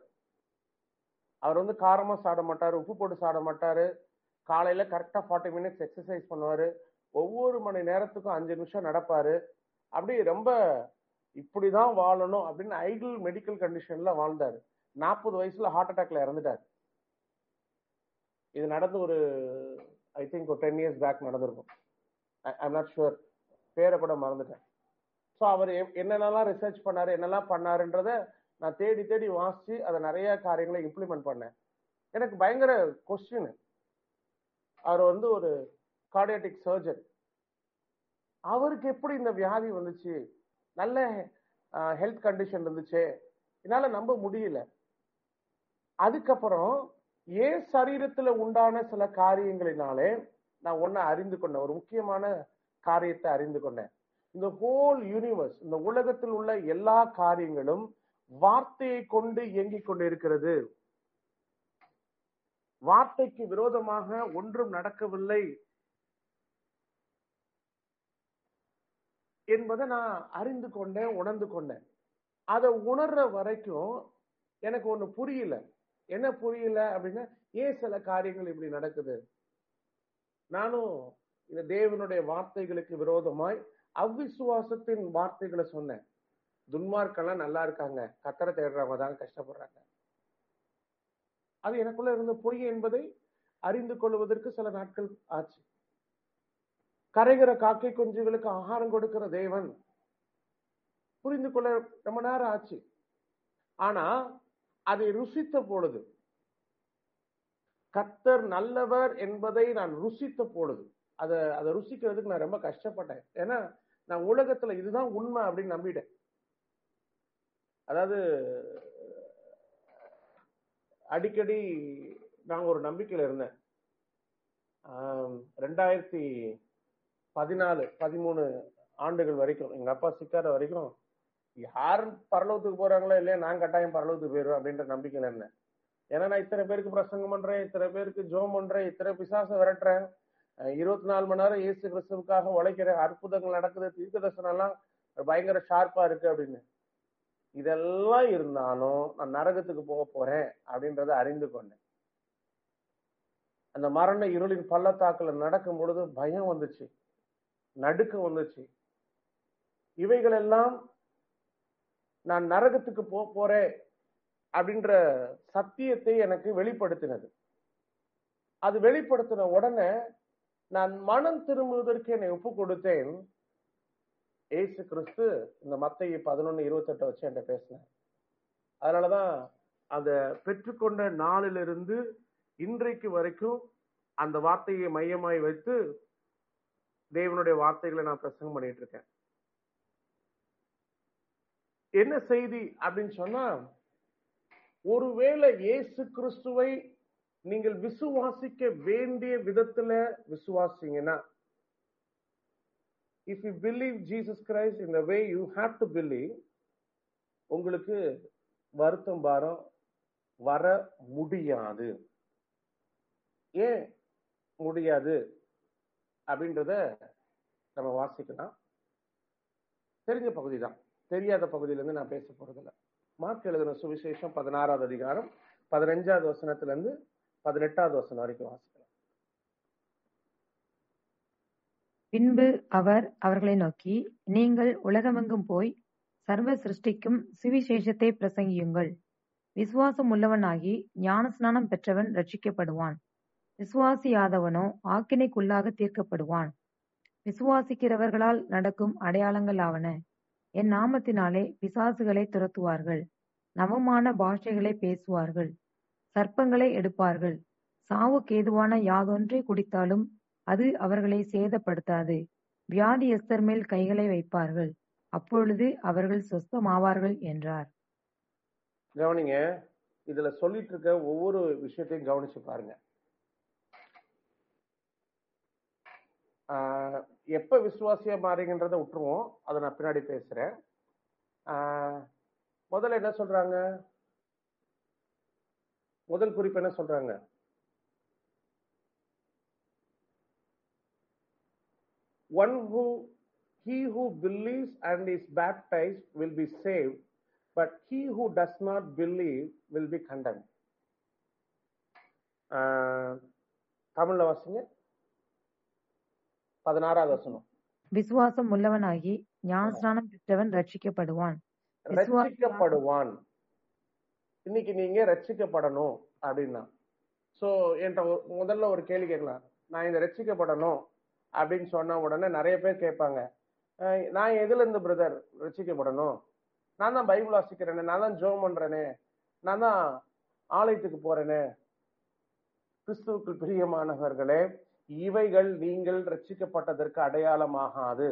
அவர் காரமா சாப்பிட மாட்டாரு, உப்பு போட்டு சாப்பிட மாட்டாரு. காலையில கரெக்டா 40 மினிட்ஸ் எக்ஸசைஸ் பண்ணுவாரு. ஒவ்வொரு மணி நேரத்துக்கும் 5 நிமிஷம் நடப்பாரு. அப்படி ரொம்ப இப்படிதான் வாழணும் அப்படின்னு ஐடியல் மெடிக்கல் கண்டிஷன்ல வாழ்ந்தாரு. 40 வயசுல ஹார்ட் அட்டாக்ல இறந்துட்டாரு. இது நடந்து ஒரு ஐ திங்க் ஒரு 10 இயர்ஸ் பேக் நடந்திருக்கும். ஐம் நாட் ஷுவர், பேரை கூட மறந்துட்டேன். ஸோ அவர் என்னென்னலாம் ரிசர்ச் பண்ணாரு, என்னெல்லாம் பண்ணாருன்றத நான் தேடி தேடி வாசிச்சு அதை நிறைய காரியங்களை இம்ப்ளிமெண்ட் பண்ணேன். எனக்கு பயங்கர கொஸ்டின். அவர் ஒரு கார்டியாட்டிக் சர்ஜன். அவருக்கு எப்படி இந்த வியாதி வந்துச்சு? நல்ல ஹெல்த் கண்டிஷன் இருந்துச்சு, என்னால நம்ப முடியல. அதுக்கப்புறம் ஏன் சரீரத்துல உண்டான சில காரியங்களினாலே நான் ஒன்ன அறிந்து கொண்டேன். ஒரு முக்கியமான காரியத்தை அறிந்து கொண்டேன். இந்த ஹோல் யூனிவர்ஸ், இந்த உலகத்தில் உள்ள எல்லா காரியங்களும் வார்த்தையை கொண்டு இயங்கிக் கொண்டு இருக்கிறது. வார்த்தைக்கு விரோதமாக ஒன்றும் நடக்கவில்லை என்பதை நான் அறிந்து கொண்டேன், உணர்ந்து கொண்டேன். அதை உணர்ற வரைக்கும் எனக்கு ஒண்ணு புரியல. என்ன புரியல அப்படின்னா, ஏன் சில காரியங்கள் இப்படி நடக்குது? நானும் இந்த தேவனுடைய வார்த்தைகளுக்கு விரோதமாய் அவ்விசுவாசத்தின் வார்த்தைகளை சொன்னேன். துன்மார்க்கெல்லாம் நல்லா இருக்காங்க, கர்த்தரை தேடுறவங்க தான் கஷ்டப்படுறாங்க. அது எனக்குள்ள இருந்த பொய் என்பதை அறிந்து கொள்வதற்கு சில நாட்கள் ஆச்சு. கரைகிற காக்கை குஞ்சுகளுக்கு ஆகாரம் கொடுக்கிற தேவன். புரிந்து கொள்ள ரொம்ப நேரம் ஆச்சு. ஆனா அதை ருசித்த பொழுது, கர்த்தர் நல்லவர் என்பதை நான் ருசித்த பொழுது, அதை ருசிக்கிறதுக்கு நான் ரொம்ப கஷ்டப்பட்டேன். ஏன்னா நான் உலகத்துல இதுதான் உண்மை அப்படின்னு நம்பிட்டேன். அதாவது அடிக்கடி நான் ஒரு நம்பிக்கையில இருந்தேன். 2014-13 ஆண்டுகள் வரைக்கும், எங்க அப்பா சிக்கார வரைக்கும், யாரும் பரலோகத்துக்கு போறாங்களோ இல்லையா, நான் கட்டாயம் பரலோகத்துக்கு போயிடுவேன் அப்படின்ற நம்பிக்கையில இருந்தேன். ஏன்னா நான் இத்தனை பேருக்கு பிரசங்கம் பண்றேன், இத்தனை பேருக்கு ஜோம் பண்றேன், இத்தனை பிசாசை விரட்டுறேன், 24 மணி நேரம் இயேசு கிறிஸ்துவுக்காக உழைக்கிறேன், அற்புதங்கள் நடக்குது, தீர்க்க தரிசனம் எல்லாம் பயங்கர ஷார்ப்பா இருக்கு அப்படின்னு. இதெல்லாம் இருந்தாலும் நான் நரகத்துக்கு போக போறேன் அப்படின்றத அறிந்து கொண்டேன். அந்த மரண இருளின் பள்ளத்தாக்குல நடக்கும் பொழுது பயம் வந்துச்சு, நடுக்கம் வந்துச்சு. இவைகள் எல்லாம் நான் நரகத்துக்கு போறேன் அப்படின்ற சத்தியத்தை எனக்கு வெளிப்படுத்தினது. அது வெளிப்படுத்தின உடனே நான் மனம் திரும்புவதற்கு என்னை ஒப்பு கொடுத்தேன். ஏசு கிறிஸ்து இந்த மத்தேயு 11:28 வச்சு என்கிட்ட பேசினார். அதனாலதான் அதை பெற்றுக்கொண்ட நாளிலிருந்து இன்றைக்கு வரைக்கும் அந்த வார்த்தையை மையமாய் வைத்து தேவனுடைய வார்த்தைகளை நான் பிரசங்கம் பண்ணிட்டு இருக்கேன். என்ன செய்தி அப்படின்னு சொன்னா, ஒருவேளை இயேசு கிறிஸ்துவை நீங்கள் விசுவாசிக்க வேண்டிய விதத்துல விசுவாசிங்கன்னா, if you believe Jesus Christ in the way you have to believe, உங்களுக்கு வருத்தம் பாரம் வர முடியாது. ஏன் முடியாது அப்படின்றத நம்ம வாசிக்கலாம். தெரிஞ்ச பகுதி தான், தெரியாத பகுதியிலிருந்து நான் பேச போறதில்லை. மார்க் எழுதின சுவிசேஷம் 16வது அதிகாரம் 15வது வசனத்துல இருந்து 18வது வசனம் வரைக்கும் வாசிக்கலாம். பின்பு அவர் அவர்களை நோக்கி, நீங்கள் உலகமெங்கும் போய் சர்வ சிருஷ்டிக்கும் சுவிசேஷத்தை பிரசங்கியுங்கள். விசுவாசம் உள்ளவனாகி ஞானஸ்நானம் பெற்றவன் ரட்சிக்கப்படுவான். விசுவாசியாதவனோ ஆக்கினைக்குள்ளாக தீர்க்கப்படுவான். விசுவாசிக்கிறவர்களால் நடக்கும் அடையாளங்கள் ஆவன. என் நாமத்தினாலே பிசாசுகளை துரத்துவார்கள், நவமான பாஷைகளை பேசுவார்கள், சர்ப்பங்களை எடுப்பார்கள், சாவுக்கேதுவான யாதொன்றை குடித்தாலும் அது அவர்களை சேதப்படுத்தாது. வியாதியஸ்தர் மேல் கைகளை வைப்பார்கள், அப்பொழுது அவர்கள் சொஸ்தமாவார்கள் என்றார். கவனிங்க, இதுல சொல்லிட்டு இருக்க ஒவ்வொரு விஷயத்தையும் கவனிச்சு பாருங்க. எப்ப விசுவாசியா மாறிங்கன்றத விட்டுருவோம், அதை நான் பின்னாடி பேசுறேன். முதல்ல என்ன சொல்றாங்க? முதல் குறிப்பு என்ன சொல்றாங்க? He who believes and is baptized will be saved, but he who does not believe will be condemned. தமிழ்ல வாசிங்க, 16வது வசனம். விசுவாசம் உள்ளவனாகி ஞானஸ்நானம் பெற்றவன் ரட்சிக்கப்படுவான். ரட்சிக்கப்படுவான். இன்னைக்கு நீங்க ரட்சிக்கப்படணும் அப்படின்னா, சோ என்கிட்ட முதல்ல ஒரு கேள்வி கேட்கலாம். நான் இந்த ரட்சிக்கப்படணும் அப்படின்னு சொன்ன உடனே நிறைய பேர் கேட்பாங்க, நான் எதுல இருந்து பிரதர் ரட்சிக்கப்படணும்? நான் தான் பைபிள் வாசிக்கிறேனே, நான் தான் ஜெபம் பண்றேனே, நான் தான் ஆலயத்துக்கு போறேனே. கிறிஸ்துவுக்கு பிரியமானவர்களே, இவைகள் நீங்கள் ரட்சிக்கப்பட்டதற்கு அடையாளமாகாது.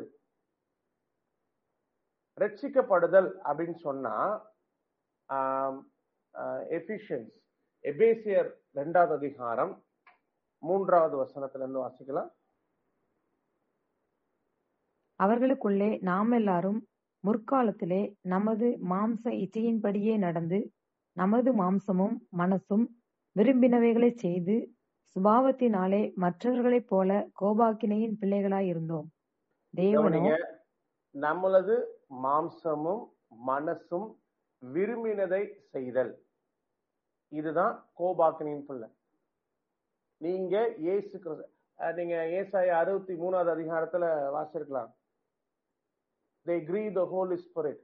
ரட்சிக்கப்படுதல் அப்படின்னு சொன்னா எபேசியர் 2வது அதிகாரம் 3வது வசனத்துல இருந்து வாசிக்கலாம். அவர்களுக்குள்ளே நாம் எல்லாரும் முற்காலத்திலே நமது மாம்ச இச்சையின்படியே நடந்து, நமது மாம்சமும் மனசும் விரும்பினவைகளை செய்து, சுபாவத்தினாலே மற்றவர்களைப் போல கோபாக்கினையின் பிள்ளைகளாய் இருந்தோம். தேவனோ நம்மளது மாம்சமும் மனசும் விரும்பினதை செய்தல், இதுதான் கோபாக்கினின் பிள்ளை. நீங்க இயேசு கிறிஸ்து, நீங்க ஏசாயா 63வது அதிகாரத்துல வாசிக்கலாம். They grieve the Holy Spirit.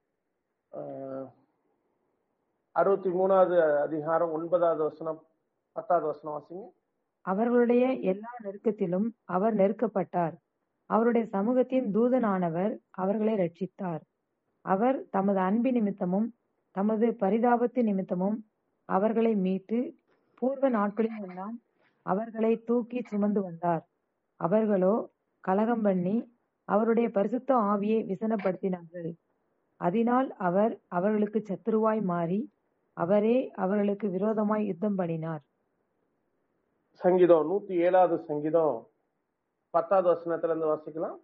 63வது அதிகாரம் 9வது வசனம் 10வது வசனம் வாசிங்க. அவர்களுடைய எல்லா நெருக்கத்திலும் அவர் நெருக்கப்பட்டார். அவருடைய சமூகத்தின் தூதனானவர் அவர்களை ரட்சித்தார். அவர் தமது அன்பு நிமித்தமும் தமது பரிதாபத்து நிமித்தமும் அவர்களை மீட்டு பூர்வ நாட்களில் எல்லாம் அவர்களை தூக்கி சுமந்து வந்தார். அவர்களோ கலகம் பண்ணி அவருடைய பரிசுத்த ஆவியை விசனப்படுத்தினார்கள். அதனால் அவர் அவர்களுக்கு சத்துருவாய் மாறி அவரே அவர்களுக்கு விரோதமாய் யுத்தம் பண்ணினார். சங்கீதம் 107வது சங்கீதம் 10வது வசனத்துல இருந்து வாசிக்கலாம்.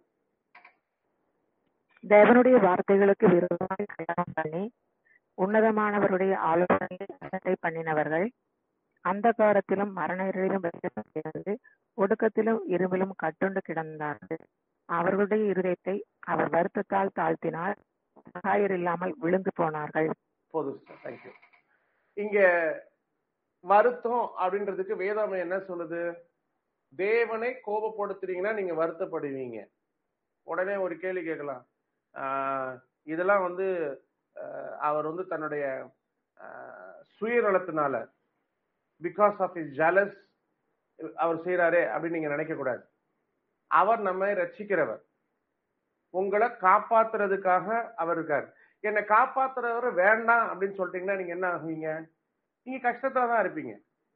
தேவனுடைய வார்த்தைகளுக்கு விரோதமாய் கலகம் பண்ணி உன்னதமானவருடைய ஆலோசனையை அசட்டை பண்ணினவர்கள் அந்த காலத்திலும் மரண இருளிலும் வைக்கப்பட்டிருந்து ஒடுக்கத்திலும் இரும்பிலும் கட்டுண்டு கிடந்தார்கள். அவர்களுடைய இருதயத்தை அவர் வருத்தத்தால் தாழ்த்தினார். சகாயர் இல்லாமல் விழுந்து போனார்கள். போதும் சார், தேங்க்யூ. இங்க வருத்தம் அப்படின்றதுக்கு வேதாகம் என்ன சொல்லுது? தேவனை கோபப்படுத்துறீங்கன்னா நீங்க வருத்தப்படுவீங்க. உடனே ஒரு கேள்வி கேட்கலாம், இதெல்லாம் அவர் தன்னுடைய சுயநலத்தினால பிகாஸ் ஆஃப் இஸ் ஜலஸ் அவர் செய்யறாரே அப்படின்னு நீங்க நினைக்க கூடாது. அவர் நம்மை ரட்சிக்கிறவர், உங்களை காப்பாத்துறதுக்காக அவர் இருக்கார். என்னை காப்பாத்துறவர் வேண்டாம் அப்படின்னு சொல்லிட்டீங்கன்னா நீங்க என்ன ஆகுவீங்க? நீங்க கஷ்டத்துல தான் இருப்பீங்க.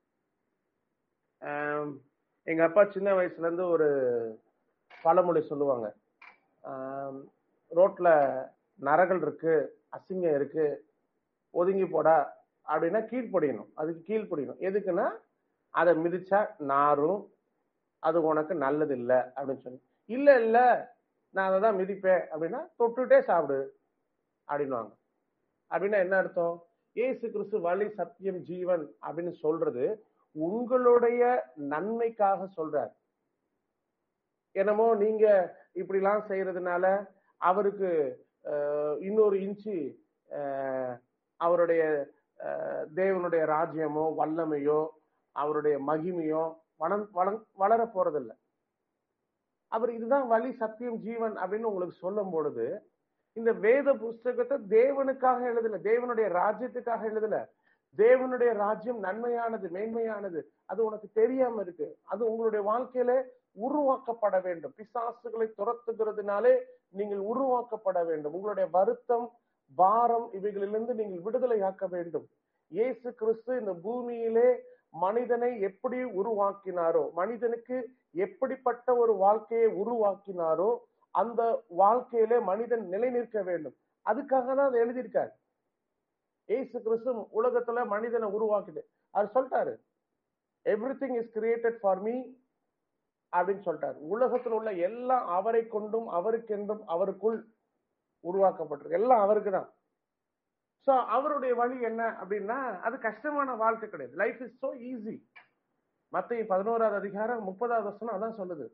எங்க அப்பா சின்ன வயசுல இருந்து ஒரு பழமொழி சொல்லுவாங்க, ரோட்ல நரகள் இருக்கு, அசிங்கம் இருக்கு, ஒதுங்கி போடா அப்படின்னா கீழ்ப்படியணும். அதுக்கு கீழ்ப்படியணும். எதுக்குன்னா அதை மிதிச்சா நாரும், அது உனக்கு நல்லது இல்லை அப்படின்னு சொல்லி. இல்ல இல்ல நான் அதை தான் மிதிப்பேன் அப்படின்னா தொட்டுட்டே சாப்பிடு அப்படின்வாங்க. அப்படின்னா என்ன அர்த்தம்? இயேசு கிறிஸ்து வழி சத்தியம் ஜீவன் அப்படின்னு சொல்றது உங்களுடைய நன்மைக்காக சொல்றார். என்னமோ நீங்க இப்படிலாம் செய்யறதுனால அவருக்கு இன்னொரு இன்ச்சு அவருடைய தேவனுடைய ராஜ்யமோ வல்லமையோ அவருடைய மகிமையோ வளர போறதில்லை. அவர் இதுதான் வழி சத்தியம் ஜீவன் அப்படின்னு உங்களுக்கு சொல்லும் பொழுது இந்த வேத புஸ்தகத்தை தேவனுக்காக எழுதல, தேவனுடைய ராஜ்யத்துக்காக எழுதல. தேவனுடைய ராஜ்யம் நன்மையானது, மேன்மையானது. அது உனக்கு தெரியாம இருக்கு. அது உங்களுடைய வாழ்க்கையில உருவாக்கப்பட வேண்டும். பிசாசுகளை துரத்துகிறதுனாலே நீங்கள் உருவாக்கப்பட வேண்டும். உங்களுடைய வருத்தம், பாரம் இவைகளிலிருந்து நீங்கள் விடுதலை ஆக்க வேண்டும். இயேசு கிறிஸ்து இந்த பூமியிலே மனிதனை எப்படி உருவாக்கினாரோ, மனிதனுக்கு எப்படிப்பட்ட ஒரு வாழ்க்கையை உருவாக்கினாரோ அந்த வாழ்க்கையிலே மனிதன் நிலை நிற்க வேண்டும். அதுக்காக தான் அதை எழுதியிருக்காரு. இயேசு கிறிஸ்து உலகத்துல மனிதனை உருவாக்கிட்டு அவர் சொல்லிட்டாரு, everything is created for me அப்படின்னு சொல்லிட்டாரு. உலகத்தில் உள்ள எல்லாம் அவரை கொண்டும் அவருக்கென்றும் அவருக்குள் உருவாக்கப்பட்டிருக்கு. எல்லாம் அவருக்கு தான். சோ அவருடைய வழி என்ன அப்படின்னா அது கஷ்டமான வாழ்க்கை கிடையாது. Life is so easy. Mattheyu 11வது அதிகாரம் 30வது வசனம் அதான் சொல்லுது.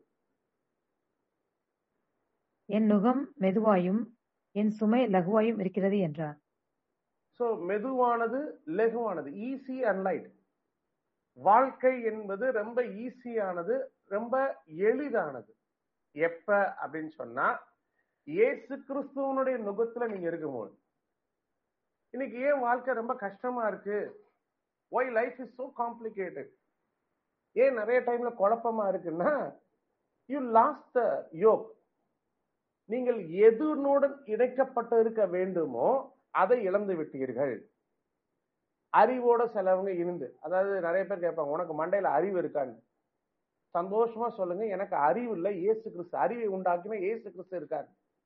என் நுகம் மெதுவாயும் என் சுமை லகுவாயும் இருக்கிறது என்றார். சோ மெதுவானது லகுவானது, ஈஸி அண்ட் லைட். வாழ்க்கை என்பது ரொம்ப ஈஸியானது, ரொம்ப எளிதானது. எப்ப அப்படின்னு சொன்னா இயேசு கிறிஸ்துவனுடைய நுகத்துல நீங்க இருக்கும்போது. இன்னைக்கு ஏன் வாழ்க்கை ரொம்ப கஷ்டமா இருக்கு? why life is so complicated? ஏன் நிறைய டைம்ல குழப்பமா இருக்குன்னா you lost the yoke. நீங்கள் எதுனுடன் இணைக்கப்பட்டு இருக்க வேண்டுமோ அதை இழந்து விட்டீர்கள். அறிவோட சிலவங்க இருந்து, அதாவது நிறைய பேர் கேட்பாங்க, உனக்கு மண்டையில அறிவு இருக்கான்னு. சந்தோஷமா சொல்லுங்க, எனக்கு அறிவு இல்லை, இயேசு கிறிஸ்து அறிவை உண்டாக்கின இயேசு கிறிஸ்து இருக்காரு.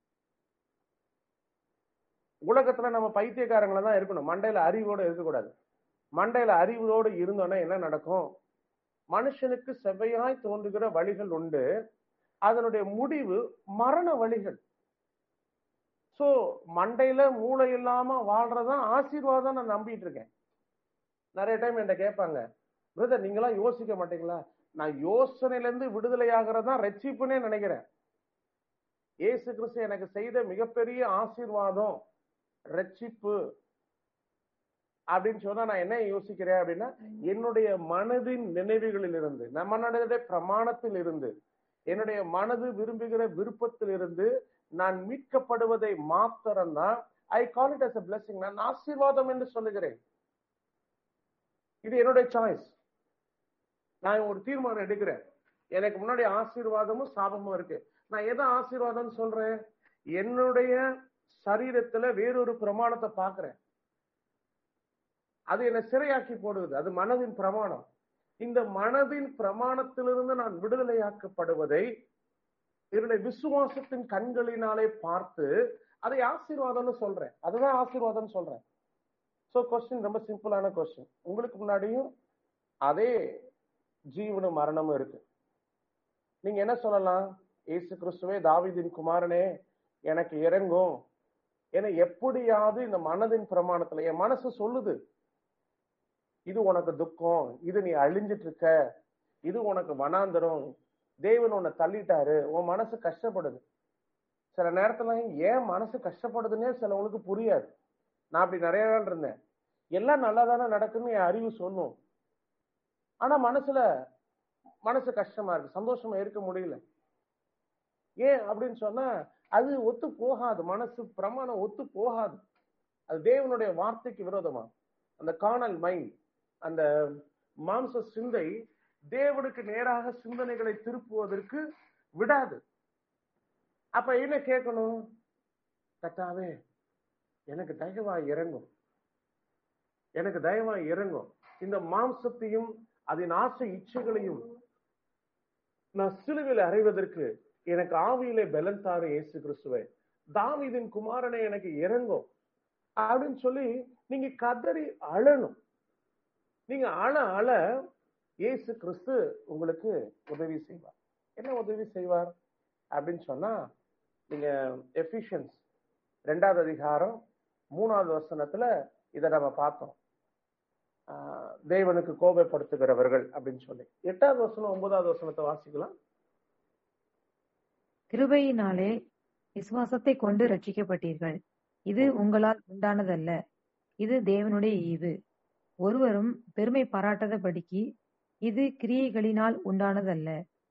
உலகத்துல நம்ம பைத்தியக்காரங்கள தான் இருக்கணும், மண்டையில அறிவோட இருக்கக்கூடாது. மண்டையில அறிவோடு இருந்தோன்னா என்ன நடக்கும்? மனுஷனுக்கு செவ்வையாய் தோன்றுகிற வழிகள் உண்டு, அதனுடைய முடிவு மரண வழிகள். சோ மண்டையில மூளை இல்லாம வாழ்றதான் ஆசீர்வாதம் நான் நம்பிட்டு இருக்கேன். நிறைய டைம் என்கிட்ட கேட்பாங்க, பிரதர் நீங்களாம் யோசிக்க மாட்டீங்களா? நான் யோசனையில இருந்து விடுதலை ஆகிறதான் ரட்சிப்புன்னே நினைக்கிறேன். இயேசு கிறிஸ்து எனக்கு செய்த மிகப்பெரிய ஆசீர்வாதம் ரட்சிப்பு அப்படின்னு சொன்னா நான் என்ன யோசிக்கிறேன் அப்படின்னா, என்னுடைய மனதின் நினைவுகளில் இருந்து, நம்மளுடைய பிரமாணத்தில் இருந்து, என்னுடைய மனது விரும்புகிற விருப்பத்தில் இருந்து நான் மீட்கப்படுவதை மாத்திரம்தான் I call it as a blessing. நான் ஆசீர்வாதம் என்று சொல்லுகிறேன். இது என்னுடைய சாய்ஸ். நான் ஒரு தீர்மானம் எடுக்கிறேன், எனக்கு முன்னாடி ஆசீர்வாதமும் சாபமும் இருக்கு. நான் எதை ஆசீர்வாதம் சொல்றேன்? என்னுடைய சரீரத்துல வேறொரு பிரமாணத்தை பாக்குறேன், அது என்னை சிறையாக்கி போடுவது. அது மனதின் பிரமாணம். இந்த மனதின் பிரமாணத்திலிருந்து நான் விடுதலையாக்கப்படுவதை என்னுடைய விசுவாசத்தின் கண்களினாலே பார்த்து அதை ஆசீர்வாதம்னு சொல்றேன். அதுதான் ஆசீர்வாதம் சொல்றேன். சோ கொஸ்டின் ரொம்ப சிம்பிளான கொஸ்டின். உங்களுக்கு முன்னாடியும் அதே ஜீவனும் மரணமும் இருக்கு. நீங்க என்ன சொல்லலாம்? இயேசு கிறிஸ்துவே, தாவீதின் குமாரனே, எனக்கு இறங்கும். ஏன்னா எப்படியாவது இந்த மனதின் பிரமாணத்துல என் மனசு சொல்லுது, இது உனக்கு துக்கம், இது நீ அழிஞ்சிட்டு இருக்க, இது உனக்கு வனாந்தரம், தேவன் உன்னை தள்ளிட்டாரு, உன் மனசு கஷ்டப்படுது. சில நேரத்துல ஏன் மனசு கஷ்டப்படுதுன்னே சிலவங்களுக்கு புரியாது. நான் அப்படி நிறைய நாள் இருந்தேன். எல்லாம் நல்லா தானே நடக்குன்னு என் அறிவு சொல்லும், ஆனா மனசு கஷ்டமா இருக்கு, சந்தோஷமா இருக்க முடியல. ஏன் அப்படின்னு சொன்னா அது ஒத்து போகாது, மனசு பிரமாணம் ஒத்து போகாது. அது தேவனுடைய வார்த்தைக்கு விரோதமா. அந்த கார்னல் மைண்ட், அந்த மாம்ச சிந்தை தேவனுக்கு நேராக சிந்தனைகளை திருப்புவதற்கு விடாது. அப்ப என்ன கேட்கணும்? கர்த்தாவே, எனக்கு தயவாய் இறங்கும், எனக்கு தயவாய் இறங்கும். இந்த மாம்சத்தையும் அதன் ஆசை இச்சைகளையும் நான் சிலுவையில் அறைவதற்கு எனக்கு ஆவியிலே பலன் தாரு இயேசு கிறிஸ்துவே, தாவீதின் குமாரனை எனக்கு இறங்கும் அப்படின்னு சொல்லி நீங்க கதறி அழணும். நீங்க அழ இயேசு கிறிஸ்து உங்களுக்கு உதவி செய்வார். என்ன உதவி செய்வார் அப்படின்னு சொன்னா, நீங்க எபிஷியன்ஸ் 2வது அதிகாரம் 3வது வசனத்துல இதை நம்ம பார்த்தோம். தேவனுக்கு கோபப்படுத்துகிறவர்கள் அப்படின்னு சொல்லி 8வது வசனம் 9வது வசனத்தை வாசிக்கலாம். கிருபையினாலே விசுவாசத்தை கொண்டு ரட்சிக்கப்பட்டீர்கள். இது உங்களால் உண்டானதல்ல, இது தேவனுடைய ஈவு. ஒருவரும் பெருமை பாராட்டாதபடிக்கு இது கிரியைகளினால் உண்டானதல்ல.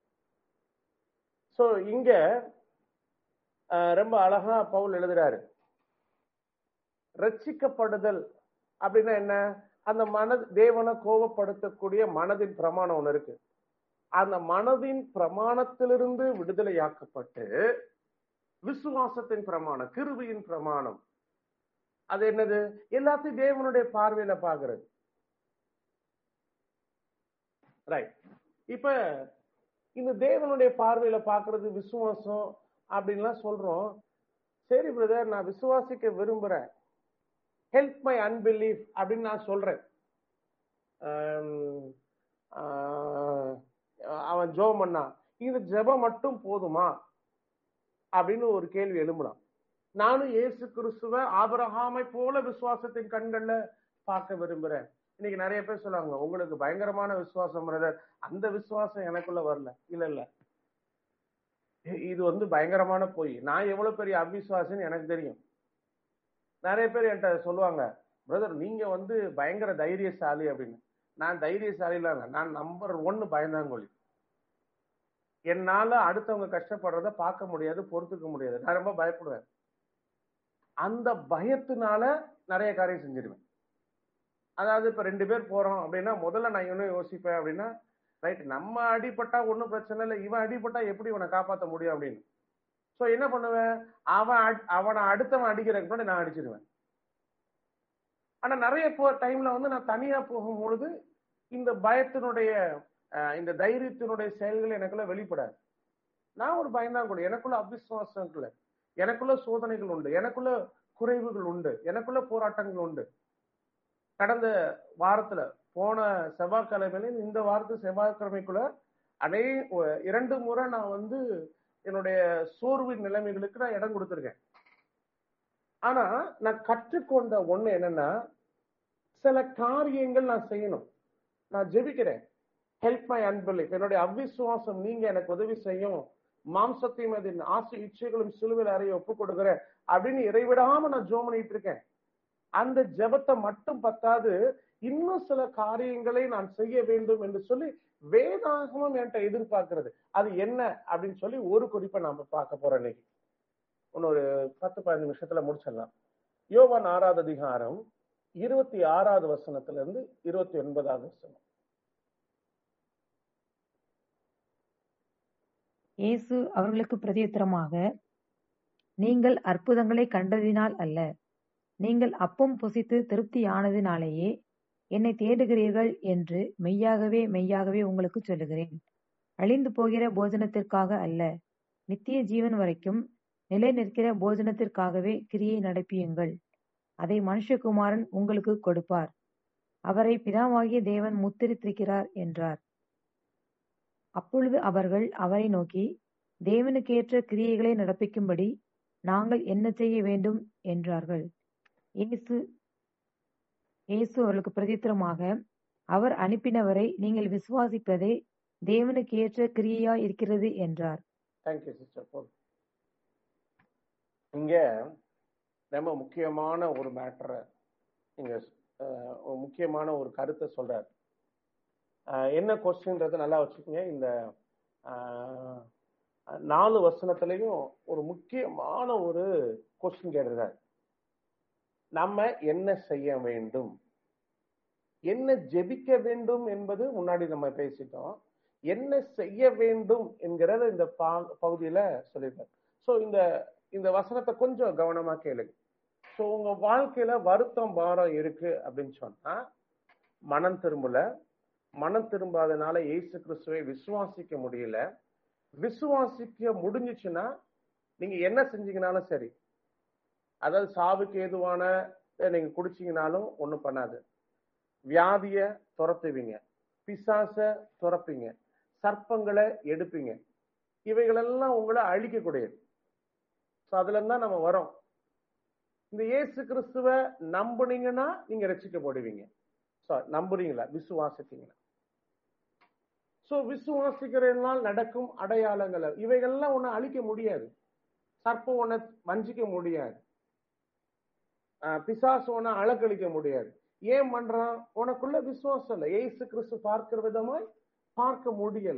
சோ இங்க ரொம்ப அழகா பவுல் எழுதுறாரு. ரட்சிக்கப்படுதல் அப்படின்னா என்ன? அந்த தேவனை கோபப்படுத்தக்கூடிய மனதின் பிரமாணம் ஒண்ணு இருக்கு. அந்த மனதின் பிரமாணத்திலிருந்து விடுதலையாக்கப்பட்டு விசுவாசத்தின் பிரமாணம், கிருபையின் பிரமாணம், அது என்னது? எல்லாத்தையும் தேவனுடைய பார்வையில பாக்குறது. ரைட். இப்ப இந்த தேவனுடைய பார்வையில பாக்குறது விசுவாசம் அப்படின்லாம் சொல்றோம். சரி பிரதர், நான் விசுவாசிக்க விரும்புறேன், ஹெல்ப் மை அன்பிலீஃப் அப்படின்னு நான் சொல்றேன். அவன் ஜெபம் பண்ணா, இந்த ஜெபம் மட்டும் போதுமா அப்படின்னு ஒரு கேள்வி எழும்பலாம். நானும் இயேசு கிறிஸ்துவ ஆபிரகாமை போல விசுவாசத்தின் கண்கள்ல பார்க்க விரும்புறேன். இன்னைக்கு நிறைய பேர் சொல்லுவாங்க, உங்களுக்கு பயங்கரமான விசுவாசம் பிரதர், அந்த விசுவாசம் எனக்குள்ள வரல. இல்ல, இது பயங்கரமான பொய். நான் எவ்வளவு பெரிய அவிசுவாசின்னு எனக்கு தெரியும். நிறைய பேர் என்கிட்ட சொல்லுவாங்க, பிரதர் நீங்க பயங்கர தைரியசாலி அப்படின்னு. நான் தைரியசாலி இல்ல, நான் நம்பர் 1 பயந்தாங்கொழி. என்னால அடுத்தவங்க கஷ்டப்படுறத பார்க்க முடியாது, பொறுத்துக்க முடியாது. நான் ரொம்ப பயப்படுவேன். அந்த பயத்தினால நிறைய காரியம் செஞ்சிருவேன். அதாவது இப்ப 2 பேர் போறோம் அப்படின்னா முதல்ல நான் என்ன யோசிப்பேன் அப்படின்னா, ரைட், நம்ம அடிபட்டா ஒன்னும் பிரச்சனை இல்லை, இவன் அடிபட்டா எப்படி இவனை காப்பாற்ற முடியும் அப்படின்னு. சோ என்ன பண்ணுவேன், அவனை அடுத்தவன் அடிக்கிறதுக்கு முன்னாடி நான் அடிச்சிருவேன். ஆனா நிறைய டைம்ல நான் தனியா போகும்பொழுது இந்த பயத்தினுடைய இந்த தைரியத்தினுடைய செயல்கள் எனக்குள்ள வெளிப்படாது. நான் ஒரு பயந்தாங்கொழி, எனக்குள்ள அவிசுவாசங்கள், எனக்குள்ள சோதனைகள் உண்டு, எனக்குள்ள குறைவுகள் உண்டு, எனக்குள்ள போராட்டங்கள் உண்டு. கடந்த வாரத்துல போன செவ்வாய்க்கிழமையில இந்த வாரத்து செவ்வாய்க்கிழமைக்குள்ள 2 முறை நான் என்னுடைய சோர்வின் நிலைமைகளுக்கு நான் இடம் கொடுத்திருக்கேன். ஆனா நான் கற்றுக்கொண்ட ஒண்ணு என்னன்னா, சில காரியங்கள் நான் செய்யணும். நான் ஜெபிக்கிறேன், ஹெல்ப் மை அன்பிலீஃப், என்னுடைய அவிசுவாசம் நீங்க எனக்கு உதவி செய்யும், மாம்சத்தையும் அதன் ஆசை இச்சைகளும் சிலுவையில் அறைய ஒப்பு கொடுக்குறேன் அப்படின்னு இறைவிடாம நான் ஜெபம் பண்ணிட்டு இருக்கேன். அந்த ஜெபத்தை மட்டும் பத்தாது, இன்னும் சில காரியங்களை நான் செய்ய வேண்டும் என்று சொல்லி வேதாகமம் என்கிட்ட எதிர்பார்க்கிறது. அது என்ன அப்படின்னு சொல்லி ஒரு குறிப்பை நாம பார்க்க போறோம் இன்னைக்கு. ஒரு 10-15 நிமிஷத்துல முடிச்சிடலாம். யோவான் 6வது அதிகாரம் 26வது வசனத்துல இருந்து 29வது வசனம். இயேசு அவர்களுக்கு பிரதியுத்தரமாக, நீங்கள் அற்புதங்களை கண்டதினால் அல்ல, நீங்கள் அப்பம் புசித்து திருப்தியானதினாலேயே என்னை தேடுகிறீர்கள் என்று மெய்யாகவே மெய்யாகவே உங்களுக்கு சொல்லுகிறேன். அழிந்து போகிற போஜனத்திற்காக அல்ல, நித்திய ஜீவன் வரைக்கும் நிலை நிற்கிற போஜனத்திற்காகவே கிரியை நடப்பியுங்கள். அதை மனுஷகுமாரன் உங்களுக்கு கொடுப்பார். அவரை பிதாவாகிய தேவன் முத்திரித்திருக்கிறார் என்றார். அப்பொழுது அவர்கள் அவரை நோக்கி, தேவனுக்கேற்ற கிரியைகளை நடப்பிக்கும்படி நாங்கள் என்ன செய்ய வேண்டும் என்றார்கள். இயேசு அவர்களுக்கு பிரதித்திரமாக, அவர் அனுப்பினவரை நீங்கள் விசுவாசிப்பதே தேவனுக்கு ஏற்ற கிரியையாய் இருக்கிறது என்றார். Thank you sister. இங்க ரொம்ப முக்கியமான ஒரு மேட்டரை இங்க முக்கியமான ஒரு கருத்தை சொல்றாரு. என்ன கொஸ்டின்றது நல்லா வச்சுக்கோங்க. இந்த 4 வசனத்திலையும் ஒரு முக்கியமான ஒரு கொஸ்டின் கேட்டிருக்காரு. நம்ம என்ன செய்ய வேண்டும், என்ன ஜெபிக்க வேண்டும் என்பது முன்னாடி நம்ம பேசிட்டோம். என்ன செய்ய வேண்டும் என்கிறத இந்த பகுதியில சொல்லியிருக்காரு. ஸோ இந்த வசனத்தை கொஞ்சம் கவனமா கேளுங்க. ஸோ உங்க வாழ்க்கையில வருத்தம் பாரம் இருக்கு அப்படின்னு சொன்னா, மனம் திரும்பாதனால இயேசு கிறிஸ்துவை விசுவாசிக்க முடியல. விசுவாசிக்க முடிஞ்சிச்சுன்னா நீங்க என்ன செஞ்சீங்கனாலும் சரி, அதாவது சாவுக்கு ஏதுவான நீங்க குடிச்சீங்கனாலும் ஒண்ணும் பண்ணாது. வியாதிய துரத்துவீங்க, பிசாச துரப்பீங்க, சர்ப்பங்களை எடுப்பீங்க. இவைகளெல்லாம் உங்களை அழிக்கக்கூடியது. அதுல இருந்தா நம்ம வரோம். இந்த இயேசு கிறிஸ்துவ நம்புனீங்கன்னா நீங்க ரட்சிக்கப்படுவீங்க. நம்புறீங்களா, விசுவாசித்தீங்களா? சோ விசுவாசிக்கிறதுனால் நடக்கும் அடையாளங்கள் இவைகள்லாம் உன்னை அழிக்க முடியாது. சர்ப்பம் உன்னை வஞ்சிக்க முடியாது, பிசாசு உன்னை அழக்களிக்க முடியாது. ஏன் பண்றான்? உனக்குள்ள விசுவாசம் இல்லை. இயேசு கிறிஸ்து பார்க்கிற விதமாய் பார்க்க முடியல.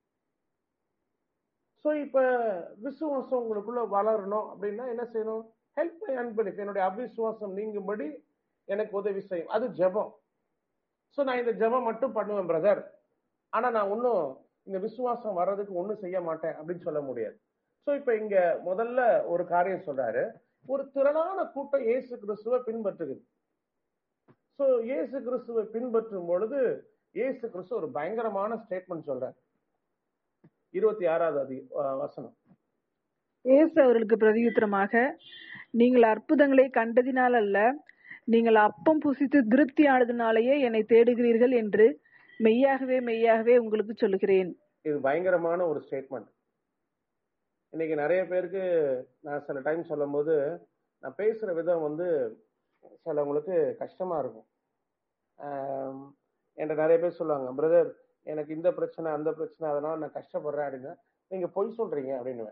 சோ இப்ப விசுவாசம் உங்களுக்குள்ள வளரணும் அப்படின்னா என்ன செய்யணும்? ஹெல்ப் மை அன்பிலிஃப், என்னுடைய அவிசுவாசம் நீங்கும்படி எனக்கு உதவி செய்யும். அது ஜெபம். சோ நான் இந்த ஜெபம் மட்டும் பண்ணுவேன் பிரதர், ஆனா நான் ஒன்னும் இந்த விசுவாசம் வர்றதுக்கு ஒன்னும் செய்ய மாட்டேன் அப்படின்னு சொல்ல முடியாது. சோ இப்ப இங்க முதல்ல ஒரு காரியம் சொல்றாரு. ஒரு திரளான கூட்டம் இயேசு கிறிஸ்துவை பின்பற்றுது. சோ இயேசு கிறிஸ்துவை பின்பற்றும் பொழுது இயேசு கிறிஸ்து ஒரு பயங்கரமான ஸ்டேட்மெண்ட் சொல்றாரு. 26வது வசனம். இயேசு அவர்களுக்கு பிரதியுத்தரமாக, நீங்கள் அற்புதங்களை கண்டதினால் அல்ல, நீங்கள் அப்பம் புசித்து திருப்தியானதினாலேயே என்னை தேடுகிறீர்கள் என்று மெய்யாகவே மெய்யாகவே உங்களுக்கு சொல்லுகிறேன். இது பயங்கரமான ஒரு ஸ்டேட்மெண்ட். இன்னைக்கு நிறைய பேருக்கு நான் சில டைம் சொல்லும் போது நான் பேசுற விதம் சிலவங்களுக்கு கஷ்டமா இருக்கும். என்கிட்ட நிறைய பேர் சொல்லுவாங்க, பிரதர் எனக்கு இந்த பிரச்சனை அந்த பிரச்சனை, அதனால நான் கஷ்டப்படுறேன் அப்படின்னா நீங்க பொய் சொல்றீங்க அப்படின்னு.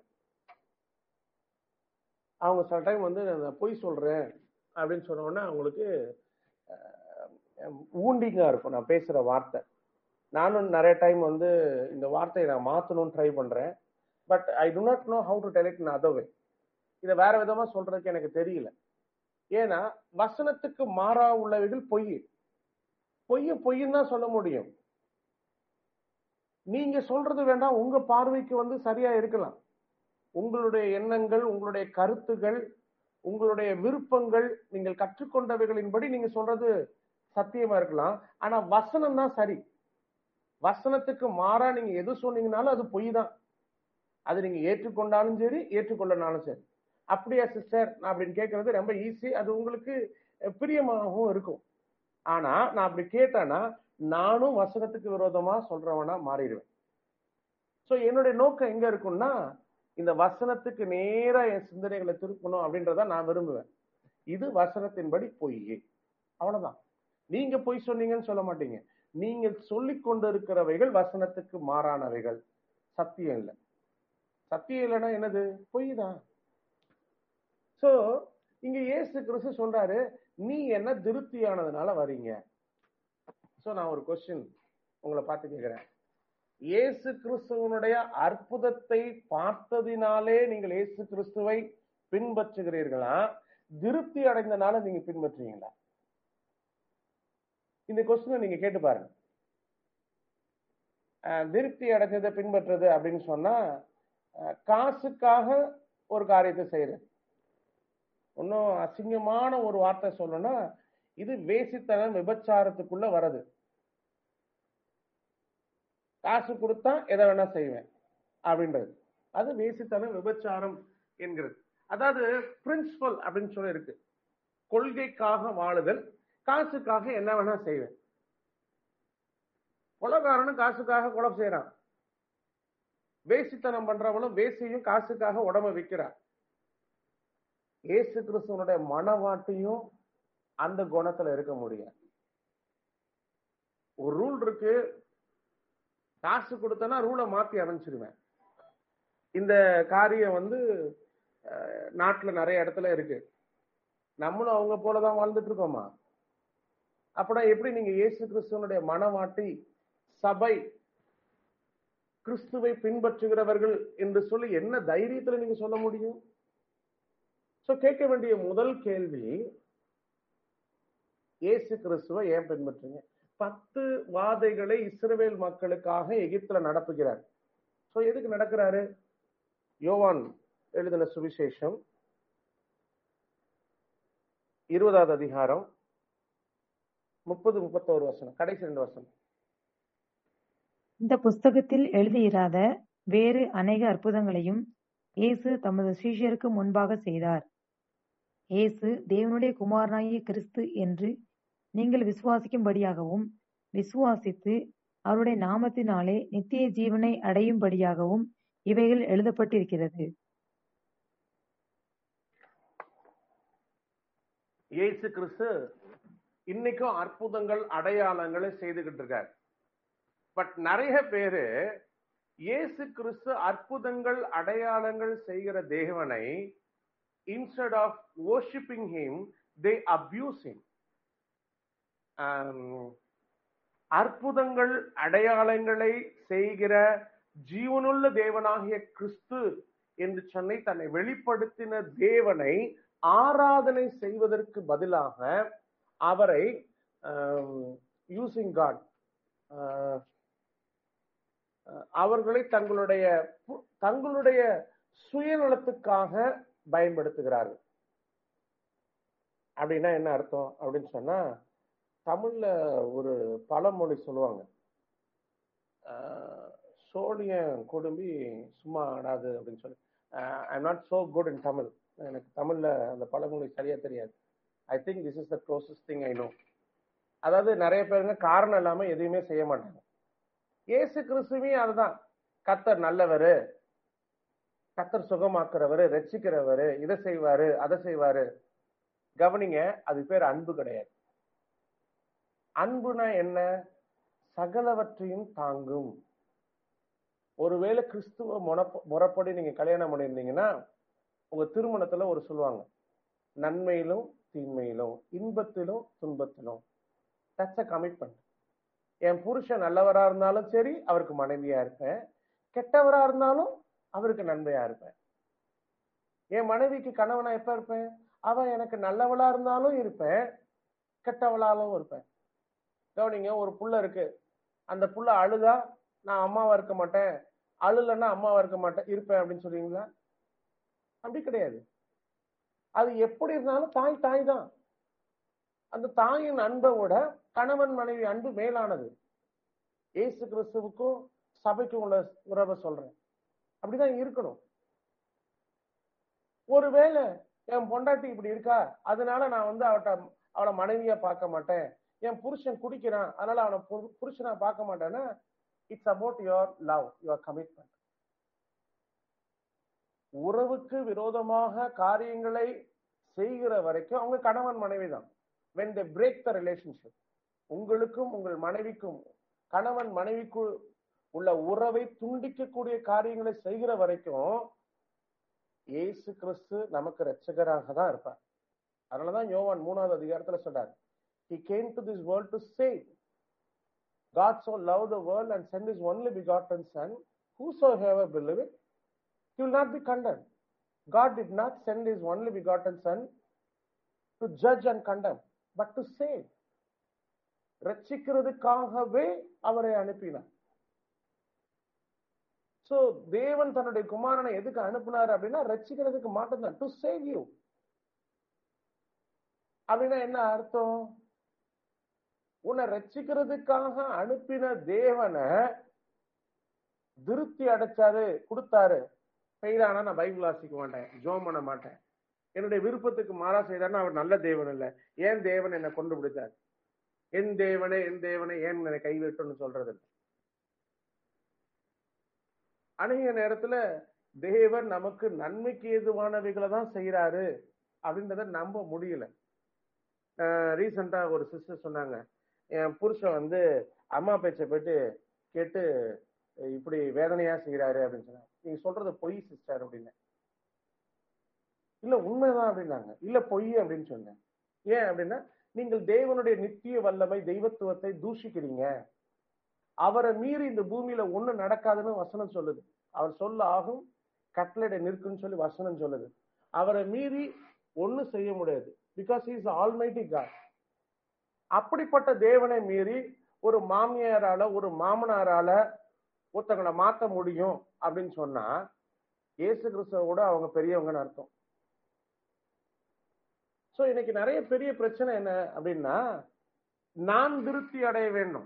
அவங்க சில டைம் நான் பொய் சொல்றேன் அப்படின்னு சொன்ன உடனே அவங்களுக்கு ஊண்டிங்கா இருக்கும் நான் பேசுற வார்த்தை. நானும் நிறைய டைம் இந்த வார்த்தையை நான் மாத்தணும்னு ட்ரை பண்றேன். But I do not know how to tell it in other way. இதை வேற விதமா சொல்றதுக்கு எனக்கு தெரியல. ஏன்னா வசனத்துக்கு மாறா உள்ளவைகள் பொய்ன்னு தான் சொல்ல முடியும். நீங்க சொல்றது வேண்டாம், உங்க பார்வைக்கு சரியா இருக்கலாம். உங்களுடைய எண்ணங்கள், உங்களுடைய கருத்துகள், உங்களுடைய விருப்பங்கள், நீங்கள் கற்றுக்கொண்டவைகளின்படி நீங்க சொல்றது சத்தியமா இருக்கலாம். ஆனா வசனம் தான் சரி. வசனத்துக்கு மாறா நீங்க எது சொன்னீங்கனாலும் அது பொய் தான். அது நீங்க ஏற்றுக்கொண்டாலும் சரி, ஏற்றுக்கொள்ளனாலும் சரி. அப்படியா சிஸ்டர் நான் அப்படின்னு கேட்கறது ரொம்ப ஈஸி. அது உங்களுக்கு பிரியமாகவும் இருக்கும். ஆனா நான் அப்படி கேட்டேன்னா நானும் வசனத்துக்கு விரோதமா சொல்றவனா மாறிடுவேன். சோ என்னுடைய நோக்கம் எங்க இருக்கும்னா, இந்த வசனத்துக்கு நேரா என் சிந்தனைகளை திருப்பணும் அப்படின்றத நான் விரும்புவேன். இது வசனத்தின்படி பொய், அவ்வளவுதான். நீங்க பொய் சொன்னீங்கன்னு சொல்ல மாட்டீங்க. நீங்கள் சொல்லிக் கொண்டிருக்கிறவைகள் வசனத்துக்கு மாறானவைகள். சத்தியம் இல்லை. சத்தியம் இல்லைன்னா என்னது? பொய் தான். சோ இங்க இயேசு கிறிஸ்து சொல்றாரு, நீ என்ன திருப்தியானதுனால வரீங்க. சோ நான் ஒரு கொஸ்டின் உங்களை பார்த்து கேட்கிறேன். இயேசு கிறிஸ்துவனுடைய அற்புதத்தை பார்த்ததினாலே நீங்கள் இயேசு கிறிஸ்துவை பின்பற்றுகிறீர்களா, திருப்தி அடைந்தனால நீங்க பின்பற்றுறீங்களா? இந்த கொஸ்டினை நீங்க கேட்டு பாருங்க. திருப்தி அடைஞ்சதை பின்பற்றுறது அப்படின்னு சொன்னா காசுக்காக ஒரு காரியத்தை செய்யறது. இன்னும் அசிங்கமான ஒரு வார்த்தை சொல்லணும்னா, இது வேசித்தனம், விபச்சாரத்துக்குள்ள வருது. காசு கொடுத்தா எதை வேணா செய்வேன் அப்படின்றது, அது வேசித்தனம், விபச்சாரம் என்கிறது. அதாவது பிரின்சிபல் அப்படின்னு சொல்லி இருக்கு, கொள்கைக்காக வாழுதல், காசுக்காக என்ன வேணா செய்வேன். கொலைகாரனும் காசுக்காக கொலை செய்யறான், வேசித்தனம் பண்றவனும் வேசியும் காசுக்காக உடம்ப விற்கிறான். இயேசு கிறிஸ்துவனுடைய மனவாட்டியும் அந்த குணத்துல இருக்க முடியாது. ஒரு ரூல் இருக்கு, காசு கொடுத்தனா ரூலை மாத்தி அமைச்சிருவேன். இந்த காரியம் நாட்டுல நிறைய இடத்துல இருக்கு. நம்மளும் அவங்க போலதான் வாழ்ந்துட்டு இருக்கோமா? அப்படின்னா எப்படி நீங்க இயேசு கிறிஸ்துவனுடைய மனவாட்டி, சபை, கிறிஸ்துவை பின்பற்றுகிறவர்கள் என்று சொல்லி என்ன தைரியத்துல நீங்க சொல்ல முடியும்? கேட்க வேண்டிய முதல் கேள்வி, இயேசு கிறிஸ்துவை ஏன் பின்பற்றுங்க? 10 வாதைகளை இஸ்ரவேல் மக்களுக்காக எகிப்துல நடப்புகிறார். எதுக்கு நடக்கிறாரு? யோவான் எழுதின சுவிசேஷம் 20வது அதிகாரம் 30-31 வசனம், கடைசி 2 வசனம். இந்த புஸ்தகத்தில் எழுதியிராத வேறு அநேக அற்புதங்களையும் இயேசு தமது சீஷருக்கு முன்பாக செய்தார். இயேசு தேவனுடைய குமாரனாகிய கிறிஸ்து என்று நீங்கள் விசுவாசிக்கும்படியாகவும், விசுவாசித்து அவருடைய நாமத்தினாலே நித்திய ஜீவனை அடையும்படியாகவும் இவைகள் எழுதப்பட்டிருக்கிறது. இயேசு கிறிஸ்து இன்னைக்கும் அற்புதங்கள், அடையாளங்களை செய்துகிட்டு இருக்கார். பட் நிறைய பேரு இயேசு கிறிஸ்து அற்புதங்கள், அடையாளங்கள் செய்கிற தேவனை instead of worshiping him, they abuse him. அற்புதங்கள், அடையாளங்களை செய்கிற ஜீவனுள்ள தேவனாகிய கிறிஸ்து என்று சொன்னை தன்னை வெளிப்படுத்தின தேவனை ஆராதனை செய்வதற்கு பதிலாக அவரை யூசிங் காட், அவர்களை தங்களுடைய சுயநலத்துக்காக பயன்படுத்துகிறார்கள். அப்படின்னா என்ன அர்த்தம் அப்படின்னு சொன்னா, தமிழ்ல ஒரு பழமொழி சொல்லுவாங்க, சோழியம் குடும்பி சும்மா ஆடாது அப்படின்னு சொல்லி. I am not so good in Tamil, எனக்கு தமிழ்ல அந்த பழமொழி சரியா தெரியாது. I think this is the closest thing I know. அதாவது நிறைய பேருங்க காரணம் இல்லாம எதையுமே செய்ய மாட்டாங்க. இயேசு கிறிஸ்துவே அதுதான், கர்த்தர் நல்லவரு, கர்த்தர் சுகமாக்குறவரு, ரட்சிக்கிறவரு, இதை செய்வாரு, அதை செய்வாரு. கவனிங்க, அது பேர் அன்பு கிடையாது. அன்புனா என்ன? சகலவற்றையும் தாங்கும். ஒருவேளை கிறிஸ்துவ முறைப்படி நீங்க கல்யாணம் பண்ணியிருந்தீங்கன்னா, உங்க திருமணத்துல ஒரு சொல்லுவாங்க, நன்மையிலும் தீமையிலும், இன்பத்திலும் துன்பத்திலும். That's a commitment. என் புருஷன் நல்லவரா இருந்தாலும் சரி, அவருக்கு மனைவியா இருப்பேன். கெட்டவரா இருந்தாலும் அவருக்கு நன்மையா இருப்பேன். என் மனைவிக்கு கணவனா எப்ப இருப்பேன்? அவன் எனக்கு நல்லவளா இருந்தாலும் இருப்பேன், கெட்டவளாலும் இருப்பேன். கவனிங்க, ஒரு புள்ள இருக்கு, அந்த புள்ள அழுதா நான் அம்மாவா இருக்க மாட்டேன், அழுலன்னா அம்மாவா இருக்க மாட்டேன் இருப்பேன் அப்படின்னு சொல்றீங்களா? அப்படி கிடையாது. அது எப்படி இருந்தாலும் தாய் தாய் தான். அந்த தாயின் அன்பை விட கணவன் மனைவி அன்பு மேலானது. இயேசு கிறிஸ்துவுக்கும் சபைக்கும் உள்ள உறவை சொல்றேன், அப்படிதான் இருக்கணும். ஒருவேளை என் பொண்டாட்டி இப்படி இருக்கா, அதனால நான் அவளை மனைவியா பார்க்க மாட்டேன், என் புருஷன் குடிக்கிறான் அதனால அவனை புருஷனா பார்க்க மாட்டேன்னா, it's about your love, your commitment. உறவுக்கு விரோதமாக காரியங்களை செய்கிற வரைக்கும் அவங்க கணவன் மனைவி தான். when they break the relationship, உங்களுக்கும் உங்கள் மனைவிக்கும், கணவன் மனைவிக்கு உள்ள உறவை துண்டிக்கக்கூடிய காரியங்களை செய்கிற வரைக்கும் இயேசு கிறிஸ்து நமக்கு இரட்சகராக தான் இருப்பார். அதனாலதான் யோவான் 3வது அதிகாரத்துல சொல்றார், he came to this world to save. God so loved the world and sent his only begotten son, whosoever believeth, he will not be condemned. God did not send his only begotten son to judge and condemn, but to save. ரட்சிக்கிறதுக்காகவே அவரை அனுப்பினார். சோ தேவன் தன்னுடைய குமாரனை எதுக்கு அனுப்புனாரு அப்படின்னா ரட்சிக்கிறதுக்கு மட்டும்தான், டு சேவ் யூ. அப்படின்னா என்ன அர்த்தம்? உன்னை ரட்சிக்கிறதுக்காக அனுப்பின தேவனை திருப்தி அடைச்சாரு, கொடுத்தாரு. செய்தானா நான் பைபிள் வாசிக்க மாட்டேன், ஜோம் பண்ண மாட்டேன், என்னுடைய விருப்பத்துக்கு மாறா செய்தாருன்னா அவர் நல்ல தேவன் இல்ல. ஏன் தேவன் என்னை கொண்டு பிடிச்சார்? என் தேவனே என் தேவனே ஏன் என்னை கைவிட்டுன்னு சொல்றது இல்லை. அநேக நேரத்துல தேவன் நமக்கு நன்மைக்கு ஏதுவானவைகளை தான் செய்யறாரு அப்படின்றத நம்ப முடியல. ரீசெண்டா ஒரு சிஸ்டர் சொன்னாங்க, என் புருஷன் அம்மா பேச்சை போயிட்டு கேட்டு இப்படி வேதனையா செய்யறாரு அப்படின்னு சொன்னாங்க. நீங்க சொல்றது பொய் சிஸ்டர் அப்படின்னு. இல்ல உண்மைதான் அப்படின்னாங்க. இல்ல பொய் அப்படின்னு சொன்னேன். ஏன் அப்படின்னா, நீங்கள் தேவனுடைய நித்திய வல்லமை தெய்வத்துவத்தை தூஷிக்கிறீங்க. அவரை மீறி இந்த பூமியில ஒண்ணு நடக்காதுன்னு வசனம் சொல்லுது. அவர் சொல்ல ஆகும், கட்டளை நிற்குன்னு சொல்லி வசனம் சொல்லுது. அவரை மீறி ஒண்ணு செய்ய முடியாது. Because he is the almighty God. அப்படிப்பட்ட தேவனை மீறி ஒரு மாமியாரால ஒரு மாமனாரால ஒருத்தங்களை மாத்த முடியும் அப்படின்னு சொன்னா இயேசு கிறிஸ்துவோட அவங்க பெரியவங்கன்னு அர்த்தம். சோ இன்னைக்கு நிறைய பெரிய பிரச்சனை என்ன அப்படின்னா, நான் திருப்தி அடைய வேண்டும்,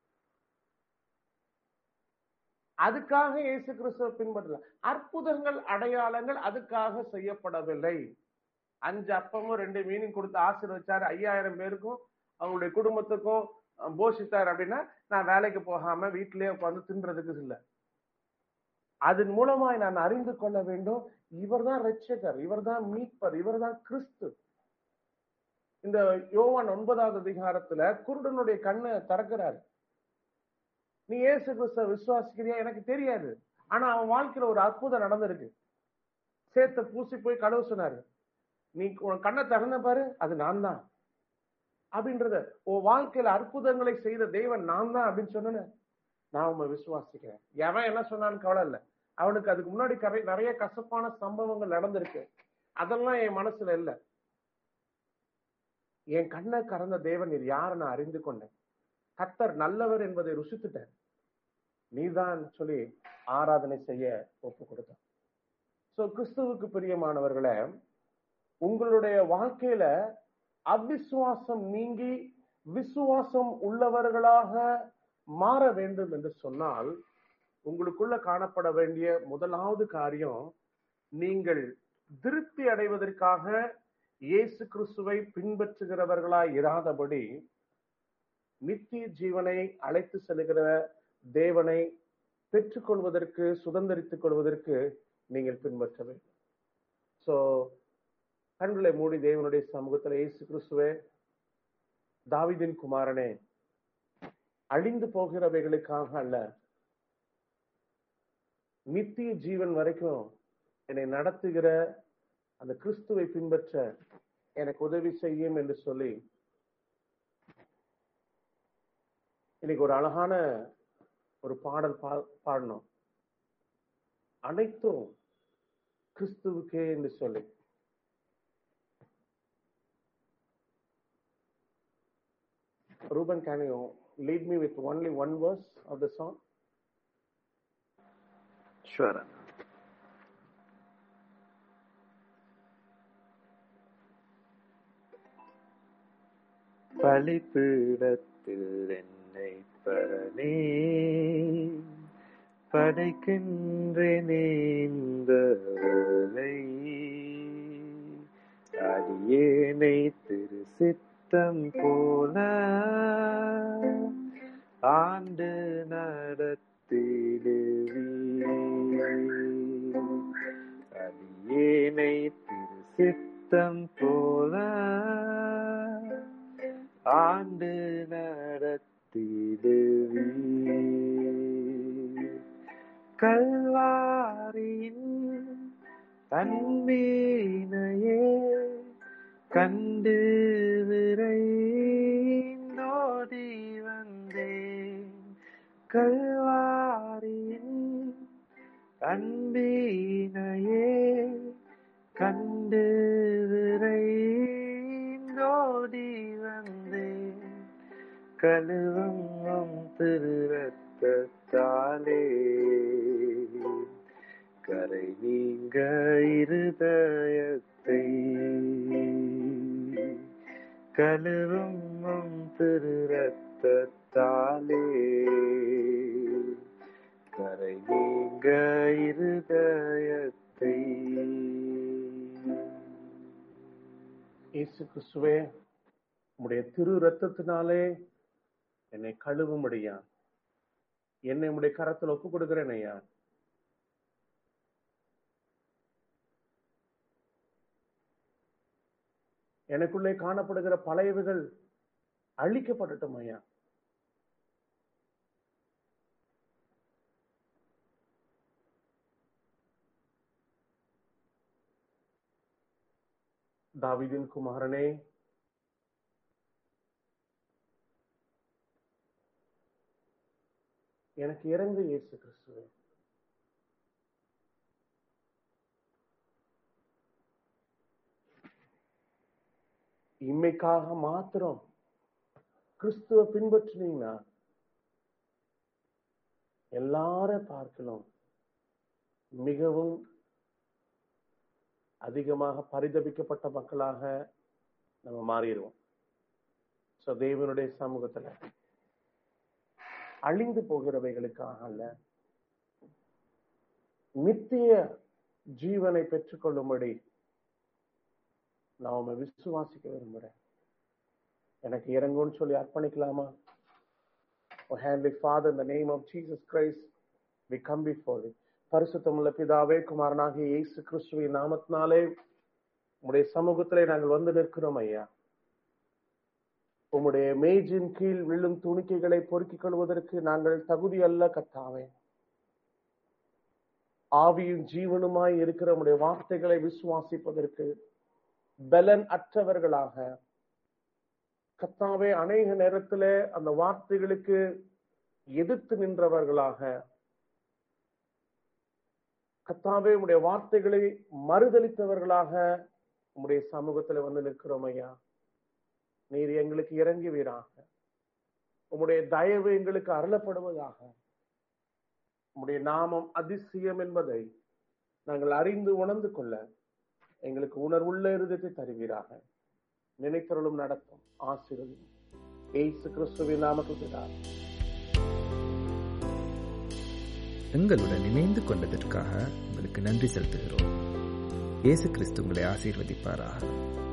அதுக்காக இயேசு கிறிஸ்துவை பின்பற்றல. அற்புதங்கள் அடையாளங்கள் அதுக்காக செய்யப்படவில்லை. 5 அப்பமும் 2 மீனும் கொடுத்து ஆசீர்வதிச்சாரு, 5000 பேருக்கும் அவங்களுடைய குடும்பத்துக்கும் போஷித்தார் அப்படின்னா நான் வேலைக்கு போகாம வீட்டிலேயே உட்கார்ந்து தின்றதுக்கு இல்லை. அதன் மூலமாய் நான் அறிந்து கொள்ள வேண்டும், இவர்தான் ரட்சகர், இவர்தான் மீட்பர், இவர்தான் கிறிஸ்து. இந்த யோவான் 9வது அதிகாரத்துல குருடனுடைய கண்ணை திறக்கிறாரு. நீ இயேசு கிறிஸ்துவை விசுவாசிக்கிறியா எனக்கு தெரியாது, ஆனா அவன் வாழ்க்கையில ஒரு அற்புதம் நடந்திருக்கு. சேத்த பூசி போய் கழுவு சொன்னாரு, நீ உன் கண்ணை திறந்த பாரு, அது நான் தான் அப்படின்றத, உன் வாழ்க்கையில அற்புதங்களை செய்த தெய்வன் நான் தான் அப்படின்னு சொன்ன நான் உண்மை விசுவாசிக்கிறேன். எவன் என்ன சொன்னான்னு கவலை இல்லை, அவனுக்கு அதுக்கு முன்னாடி நிறைய கசப்பான சம்பவங்கள் நடந்திருக்கு, அதெல்லாம் என் மனசுல இல்லை. என் கண்ணை கறந்த தேவன் இது யாரை நான் அறிந்து கொண்டேன், கர்த்தர் நல்லவர் என்பதை ருசித்துட்டேன், நீதான் சொல்லி ஆராதனை செய்ய ஒப்பு கொடுத்தான். சோ கிறிஸ்துவுக்கு பிரியமானவர்களே, உங்களுடைய வாழ்க்கையில அவிசுவாசம் நீங்கி விசுவாசம் உள்ளவர்களாக மாற வேண்டும் என்று சொன்னால் உங்களுக்குள்ள காணப்பட வேண்டிய முதலாவது காரியம், நீங்கள் திருப்தி அடைவதற்காக இயேசு கிறிஸ்துவை பின்பற்றுகிறவர்களாய் இராதபடி நித்திய ஜீவனை அழைத்து செல்கிற தேவனை பெற்றுக்கொள்வதற்கு, சுதந்திரித்துக் கொள்வதற்கு நீங்கள் பின்பற்ற வேண்டும். சோ கண்களை மூடி தேவனுடைய சமூகத்துல, இயேசு கிறிஸ்துவே, தாவீதின் குமாரனே, அழிந்து போகிறவைகளுக்காக அல்ல, நித்திய ஜீவன் வரைக்கும் என்னை நடத்துகிற அந்த கிறிஸ்துவை பின்பற்ற எனக்கு உதவி செய்யும் என்று சொல்லி இன்னைக்கு ஒரு அழகான ஒரு பாடல் பாடணும். அனைத்தும் கிறிஸ்துவுக்கே என்று சொல்லி. Ruben, can you lead me with only one verse of the song? Sure. பலிபீடத்தில் என்னை பரனே படைக்கின்றேன் இந்த வேளை, அடியேனை திரு சித்தம் போல ஆண்டு நடத்திடுவீர், அடியேனை திரு சித்தம் போல ஆண்டு நடத்திடுவீர். கல்வாரியின் தன்மீனையே கண்டு விரைந்தோடி வந்தேன், கல்வாரியின் அன்பினையே கண்டு விரைந்தோடி வந்தேன், கழுவும் திரு ரத்தத்தாலே இருதயத்தை கழுவும் உம் திரு ரத்தத்தாலே கரை நீங்க இருதயத்தை. இயேசு கிறிஸ்துவே, உம்முடைய திரு ரத்தத்தினாலே என்னை கழுவும்படியா என்னை உம்முடைய கரத்தில் ஒப்பு கொடுக்கிறேன் ஐயா. எனக்குள்ளே காணப்படுகிற பழையவைகள் அழிக்கப்படட்டும் ஐயா. தாவீதின் குமாரனே, எனக்கு இறங்கு இயேசு கிறிஸ்துவே. இம்மைக்காக மாத்திரம் கிறிஸ்துவ பின்பற்றினீங்கன்னா எல்லாரும் பார்க்கலாம் மிகவும் அதிகமாக பரிதபிக்கப்பட்ட மக்களாக நம்ம மாறிடுவோம். தேவனுடைய சமூகத்துல அழிந்து போகிறவைகளுக்காக அல்ல, நித்திய ஜீவனை பெற்றுக்கொள்ளும்படி நான் உண்மை விசுவாசிக்க விரும்புறேன். எனக்கு இறங்கும்னு சொல்லி அர்ப்பணிக்கலாமா? Oh Heavenly Father, in the name of Jesus Christ, we come before you. பரிசுத்தமுள்ள பிதாவே, குமாரனாகிய இயேசு கிறிஸ்துவின் நாமத்தினாலே உம்முடைய சமூகத்திலே நாங்கள் வந்து நிற்கிறோம் ஐயா. உம்முடைய மேஜின் கீழ் விழும் துணிக்கைகளை பொறுக்கிக் கொள்வதற்கு நாங்கள் தகுதி அல்ல கர்த்தாவே. ஆவியும் ஜீவனுமாய் இருக்கிற உம்முடைய வார்த்தைகளை விசுவாசிப்பதற்கு பலன் அற்றவர்களாக கர்த்தாவே, அநேக நேரத்திலே அந்த வார்த்தைகளுக்கு எதிர்த்து நின்றவர்களாக கர்த்தாவே, உம்முடைய வார்த்தைகளை மறுதலித்தவர்களாக உம்முடைய சமூகத்துல வந்து நிற்கிறோம் ஐயா. நீர் எங்களுக்கு இறங்குவீராக. உம்முடைய தயவு எங்களுக்கு அருளப்படுவதாக. உம்முடைய நாமம் அதிசயம் என்பதை நாங்கள் அறிந்து உணர்ந்து கொள்ள எங்களுக்கு உணர்வுள்ள இருதயத்தை தருவீராக. நினைத்தருளும் நடத்தும் ஆசீர்வதியும் இயேசு கிறிஸ்துவின் நாமத்தில். எங்களுடன் இணைந்து கொண்டதற்காக உங்களுக்கு நன்றி செலுத்துகிறோம். இயேசு கிறிஸ்து உங்களை ஆசீர்வதிப்பாராக.